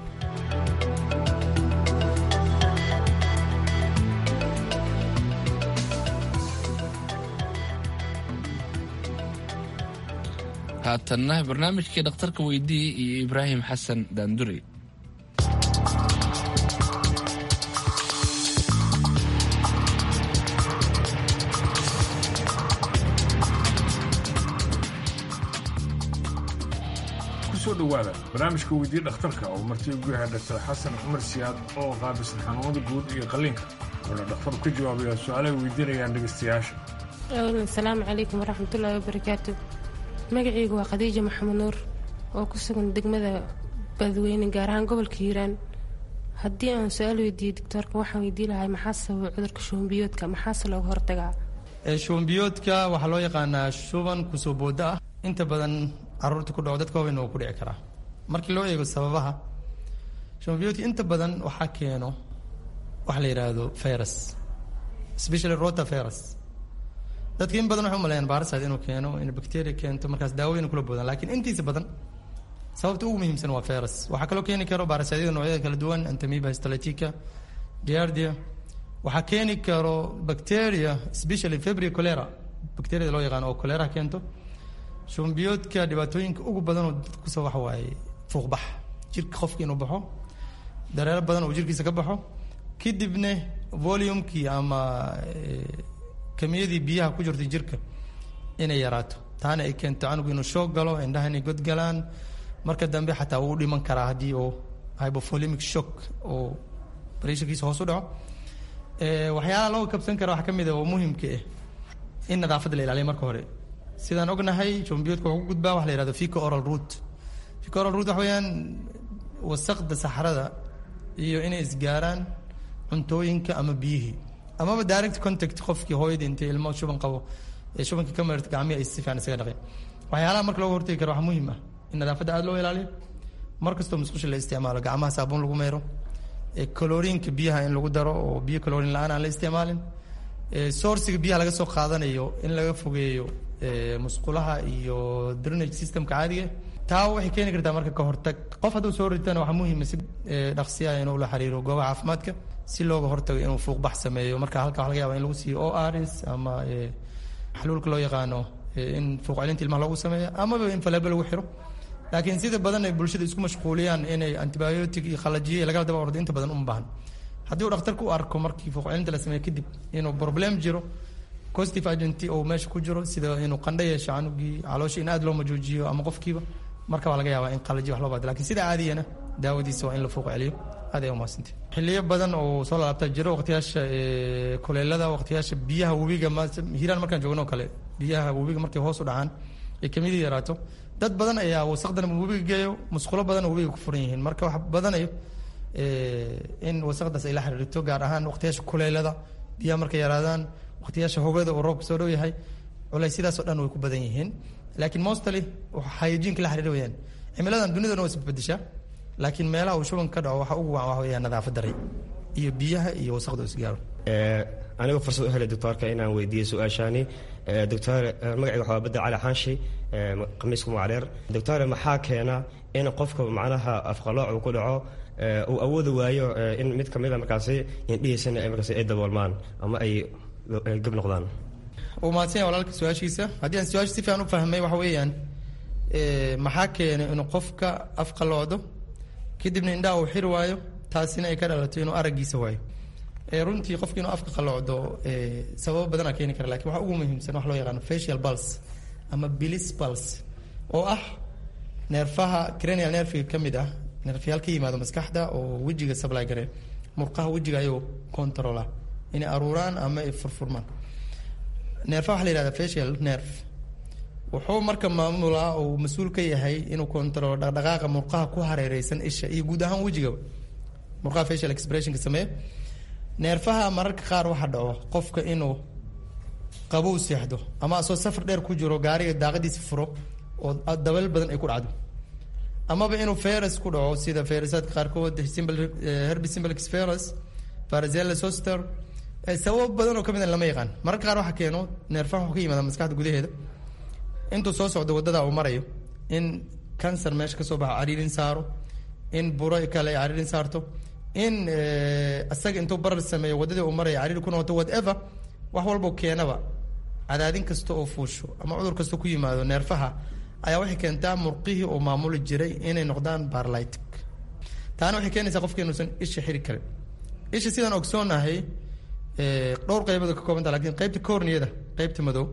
haatanna barnaamijkii dhakhtarka weydii iyo ibraahim xasan daanduri kusoo dhawaada barnaamijka weydii dhakhtarka oo marti ugu yahay dhaktar xasan cumar siyaad oo qaabisan xanuunada guud iyo qalliinka wuxuuna dhakhtaru ka jawaabayaa su-aalahay weydiinayaan dhegeystayaasha asalaamu calaykum waraxmatullaahi wabarakaatu magacaygu waa khadiija maxamed nuur oo ku sugan degmada badweyne gaar ahaan gobolka hiiraan haddii aan su-aal weydiiyey doctoorka waxaan weydii lahay maxaa sababa cudurka shubanbiyoodka maxaase looga hortagaa shubanbiyoodka waxaa loo yaqaanaa shuban kusoo booda ah inta badan caruurta ku dhaco dadka waaweyn oo ku dhici karaa markii loo eego sababaha shubanbiyoodka inta badan waxaa keeno waxa la yidhaahdo virus especially rota virus dadka in badan waxay u maleeyaan baarisaad inuu keeno in bacteria keento markaas daawooyin kula boodaan laakiin intiisa badan sababta ugu muhiimsan waa virus. waxaa kaloo keeni karo baarasadyada noocyada kala duwan, antamiba histolytica, giardia. waxaa keeni karo bacteria, especially febrile cholera, bacteriada loo yaqaan oo cholera keento. shuban biyoodka dhibaatooyinka ugu badan oo dadku kusoo waxa waaye fuuqbax, jirka qofka inuu baxo, dareero badan oo jirkiisa ka baxo, kadibna volumekii ama kamiyadii biyaha ku jirta jirka inay yaraato, taana ay keento canugu inuu shoog galo, indhaha inay godgalaan, marka dambe xataa wuu dhiman karaa haddii uu hypovolemic shock oo pressurekiisa hoos u dhaco. waxyaalaha loo kabsan kara waxaa ka mid ah oo muhiimka ah in nadaafadda la ilaaliyo marka hore. sidaan ognahay shuban biyoodka wuxuu ku gudbaa wax la yihahdo fecal oral route. fecal oral route waxa weeyaan wasaqda saxarada iyo inay isgaaraan cuntooyinka ama biyihii, amaba direct contact qofkii hooyadii intay ilmo shuban qabo ee shubanka ka maarta gacmihi ay si fiican isaga dhaqeen. waxyaalaha marka looga hortagi karo waxaa muhiim ah in nadaafadda aada loo ilaaliyo, mar kastoo musqusha la isticmaalo gacmaha saabuun lagu meero, kaloriinka biyaha in lagu daro oo biyo kaloriin la-aan aan la isticmaalin, sourciga biyaha laga soo qaadanayo in laga fogeeyo musqulaha iyo drainage systemka caadiga. taa waxay keeni kartaa marka ka hortag. qof hadduu soo ritana waxaa muhiima si dhaqsi ah inuu la xiriiro goobaha caafimaadka si looga hortago inuu fuuqbax sameeyo. marka halka waxa laga yaaba in lagu siiyo o rs ama xaluulka loo yaqaano in fuuq celinta ilmaha loogu sameeyo amaba in faleebo lagu xiro. laakiin sida badan ay bulshada isku mashquuliyaan inay antibiotic iyo khalajiye laga daba ordo inta badan uma baahan. haddii uu dhakhtarku u arko markii fuuq celinta la sameeyo kadib inuu problem jiro, positive agent oo meesha ku jiro, sida inuu qandho yeesho canugii, caloosha in aad loo majoojiyo ama qofkiiba, marka waa laga yaabaa in qalajiye wax loo baahdo. laakiin sida caadiyana daawadiisa waa in la fuuq celiyo. aad ay umahadsantay. xilliyo badan oo soo laabta jiro, waqtiyaasha kuleelada, waqtiyaasha biyaha webiga, hiiraan markaan joogno kale biyaha webiga markay hoos u dhacaan ee kamidii yaraato, dad badan ayaa wasaqdan webiga geeyo, musqulo badan oo webiga ku furan yihiin. marka wax badanayo in wasaqdaas ay la xiriirto, gaar ahaan waqtiyaasha kuleelada, biyaha markay yaraadaan, waqtiyaasha hogada oo roobka soo dhow yahay, culaysyadaasoo dhan way ku badan yihiin. laakiin mostly hygiene-ka la xiriira weyaan. cimiladan dunidana waa isbedeshaa, laakiin meelaha uu shuban ka dhaco waxa ugu wacan waxa weeyaan nadaafad daray iyo biyaha iyo wasaqda isgaaro. anigu fursad u helay doctoorka inaan weydiiyo su-aashaani. doctor magacayga waxaa badda cali xaanshi, khamiisku macdheer. doctor maxaa keena in qofka macnaha afqalooc uu ku dhaco uu awoodi waayo in mid kamid a markaasi indhihiisana markaasi ay daboolmaan ama ay gab noqdaan? uu mahadsan walaalka su-aashiisa. haddii aan su-aasha si fiican u fahmay waxa weeyaan maxaa keena inuu qofka afqaloocdo kadibna indhaha uu xiri waayo, taasina ay ka dhalato inuu araggiisa waayo. runtii qofki inuu afka qaloocdo sababo badanaa keeni kara, lakin waxa ugu muhiimsan wax loo yaqaano facial pulse ama bilis pulse oo ah neerfaha cranial nerviga ka mid ah, neerfayaal ka yimaado maskaxda oo wejiga supply gare, murqaha wejiga ayuu controla inay aruuraan ama ay furfurmaan. neerfaha waxa la yihahda facial nerve wuxuu marka maamulaa oo mas-uul ka yahay inuu controlo dhaqdhaqaaqa murqaha ku hareereysan isha iyo guud ahaan wejigaba, murqaha facial expressionka sameeya. neerfaha mararka qaar waxa dhaco qofka inuu qabow seexdo ama asoo safar dheer ku jiro gaariga daaqadiisa furo oo dabeel badan ay ku dhacdo, amaba inuu virus ku dhaco sida virusaadka qaarkood herpes simplex virus, varicella zoster. sababo badan oo kamid a lama yaqaan. mararka qaar waxa keeno neerfaha wuxuu ka yimaada maskaxda gudaheeda, intuu soo socdo wadada uu marayo in cancer meesha kasoo baxo cariirin saaro, in buro kale ay cariirin saarto, in isaga intuu barar sameeyo wadadii uu maraya cariiri ku noqoto, whatever wax walbo keenaba cadaadin kasta oo fuusho ama cudur kasta ku yimaado neerfaha ayaa waxay keentaa murqihii oo maamuli jiray inay noqdaan paralytic. taana waxay keenaysaa qofka inuusan isha xiri karin. isha sidaan ogsoonahay dhowr qaybood ka koobanta, lakiin qaybta corneada, qaybta madow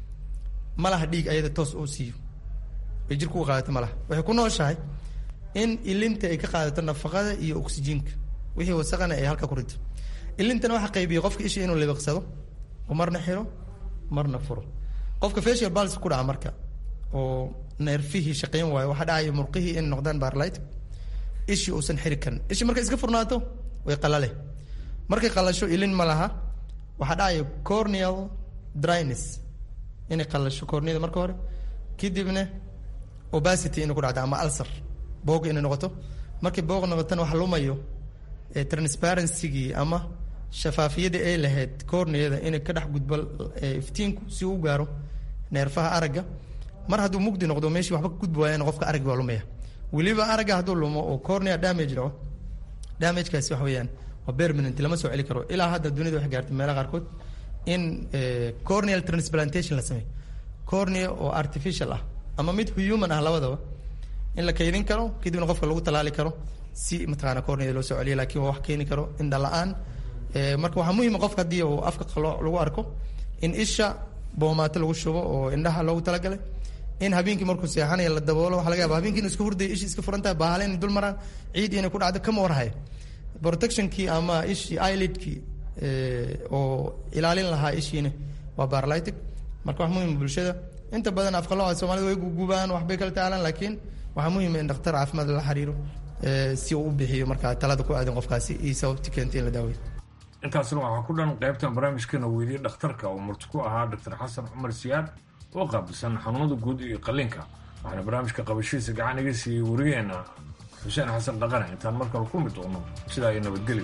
ma laha dhiig ayada toos oo siiyo ay jirku u qaadato ma laha. waxay ku nooshahay in ilinta ay ka qaadato nafaqada iyo oksijiinka, wixii wasaqana ay halka ku rito. ilintana waxa qaybiya qofka isha inuu libiqsado oo marna xiro marna furo. qofka facial pulse ku dhaca marka oo neerfihii shaqeyn waayo, waxa dhacaya murqihii in noqdaan paralytic, ishii uusan xiri karin. ishi markay iska furnaato way qalale, markay qalasho ilin ma laha, waxaa dhacaya corneal dryness, inay qalasho corneada marka hore, kadibna obacity inay ku dhacdo ama ulcer, boog inay noqoto. markay boog noqotana wax lumayo transparency-gii ama shafaafiyadii ay lahayd corneada inay ka dhex gudbo iftiinku si uu gaaro neerfaha aragga. mar hadduu mugdi noqdo meeshii waxba ka gudbi waayana qofka araggi waa lumaya. weliba aragga hadduu lumo oo cornea damage dhaco damagekaasi waxa weeyaan waa permanent lama soo celi karo ilaa hadda dunida waxay gaartay meelaha qaarkood in corneal transplantation la sameeyo cornea oo artificial ah ama mid human ah labadaba in la kaydin karo kadibna qofka lagu talaali karo si mataqaana cornea loo soo celiyo laakiin waa wax keeni karo indha la-aan marka waxaa muhiim ah qofka haddii uu afka qalooc lagu arko in isha boomaato lagu shubo oo indhaha loogu talagalay in habeenkii markuu seexanaya la daboolo waxaa laga yaaba habeenkii inuu iska hurdayo ishi iska furan tahay baahale inay dul maraan ciid inay ku dhacdo kama warhayo protectionkii ama ishii eyelidkii oo ilaalin lahaa ishiina waa paralytic marka wax muhiim bulshada inta badan afqalooca soomaalida way gugubaan waxbay kala taalaan laakiin waxaa muhiim in dhakhtar caafimaad lala xiriiro si uu u bixiyo markaa talada ku aadan qofkaasi iyo sababti keentay in la daaweeyo intaasna waxaa ku dhan qaybtan barnaamijkeena weydiye dhakhtarka oo marti ku ahaa doctor xasan cumar siyaad oo qaabilsan xanuunada guud iyo qalliinka waxaana barnaamijka qabashihiisa gacan iga siiyey warigeena xuseen xasan dhaqane intaan markale ku mid doono sidaa iyo nabadgelyo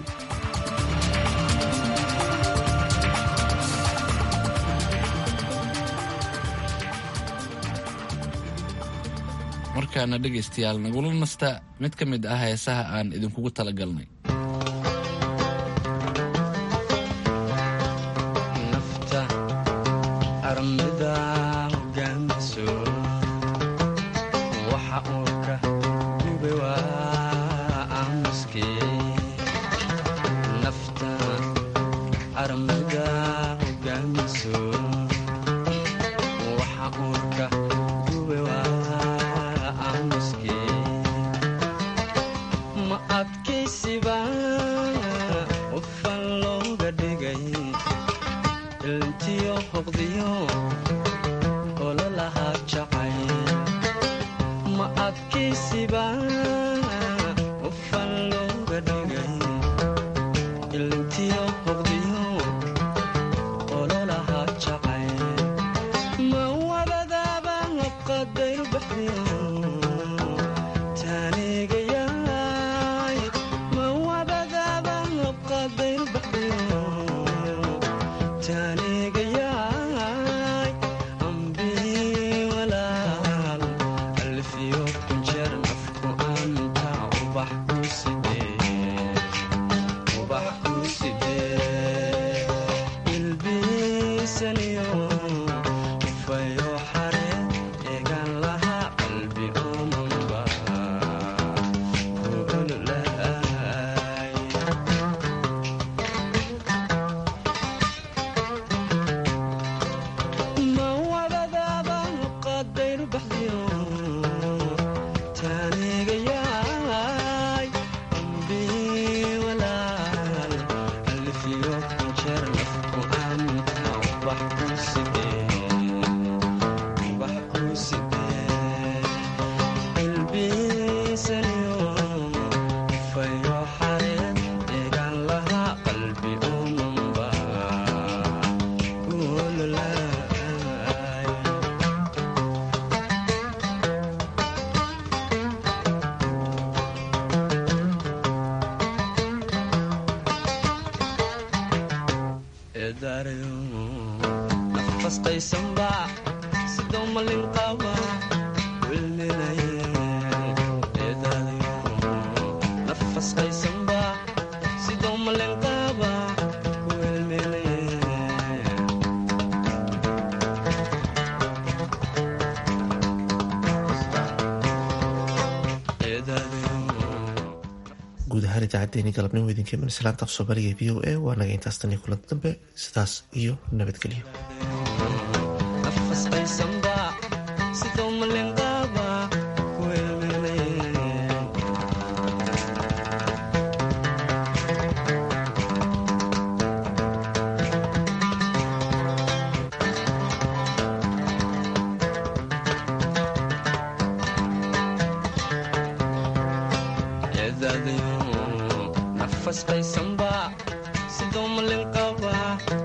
markaana dhegaystayaal nagula nasta mid ka mid ah heesaha aan idinkugu talagalnay guud ahaan idaacaddeenii galabnimo idinka iman islaanta af soomaaliga v o a waa naga intaas tan iyo kulanti dambe sidaas iyo nabadgelyo.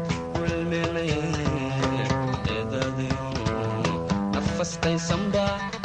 Samba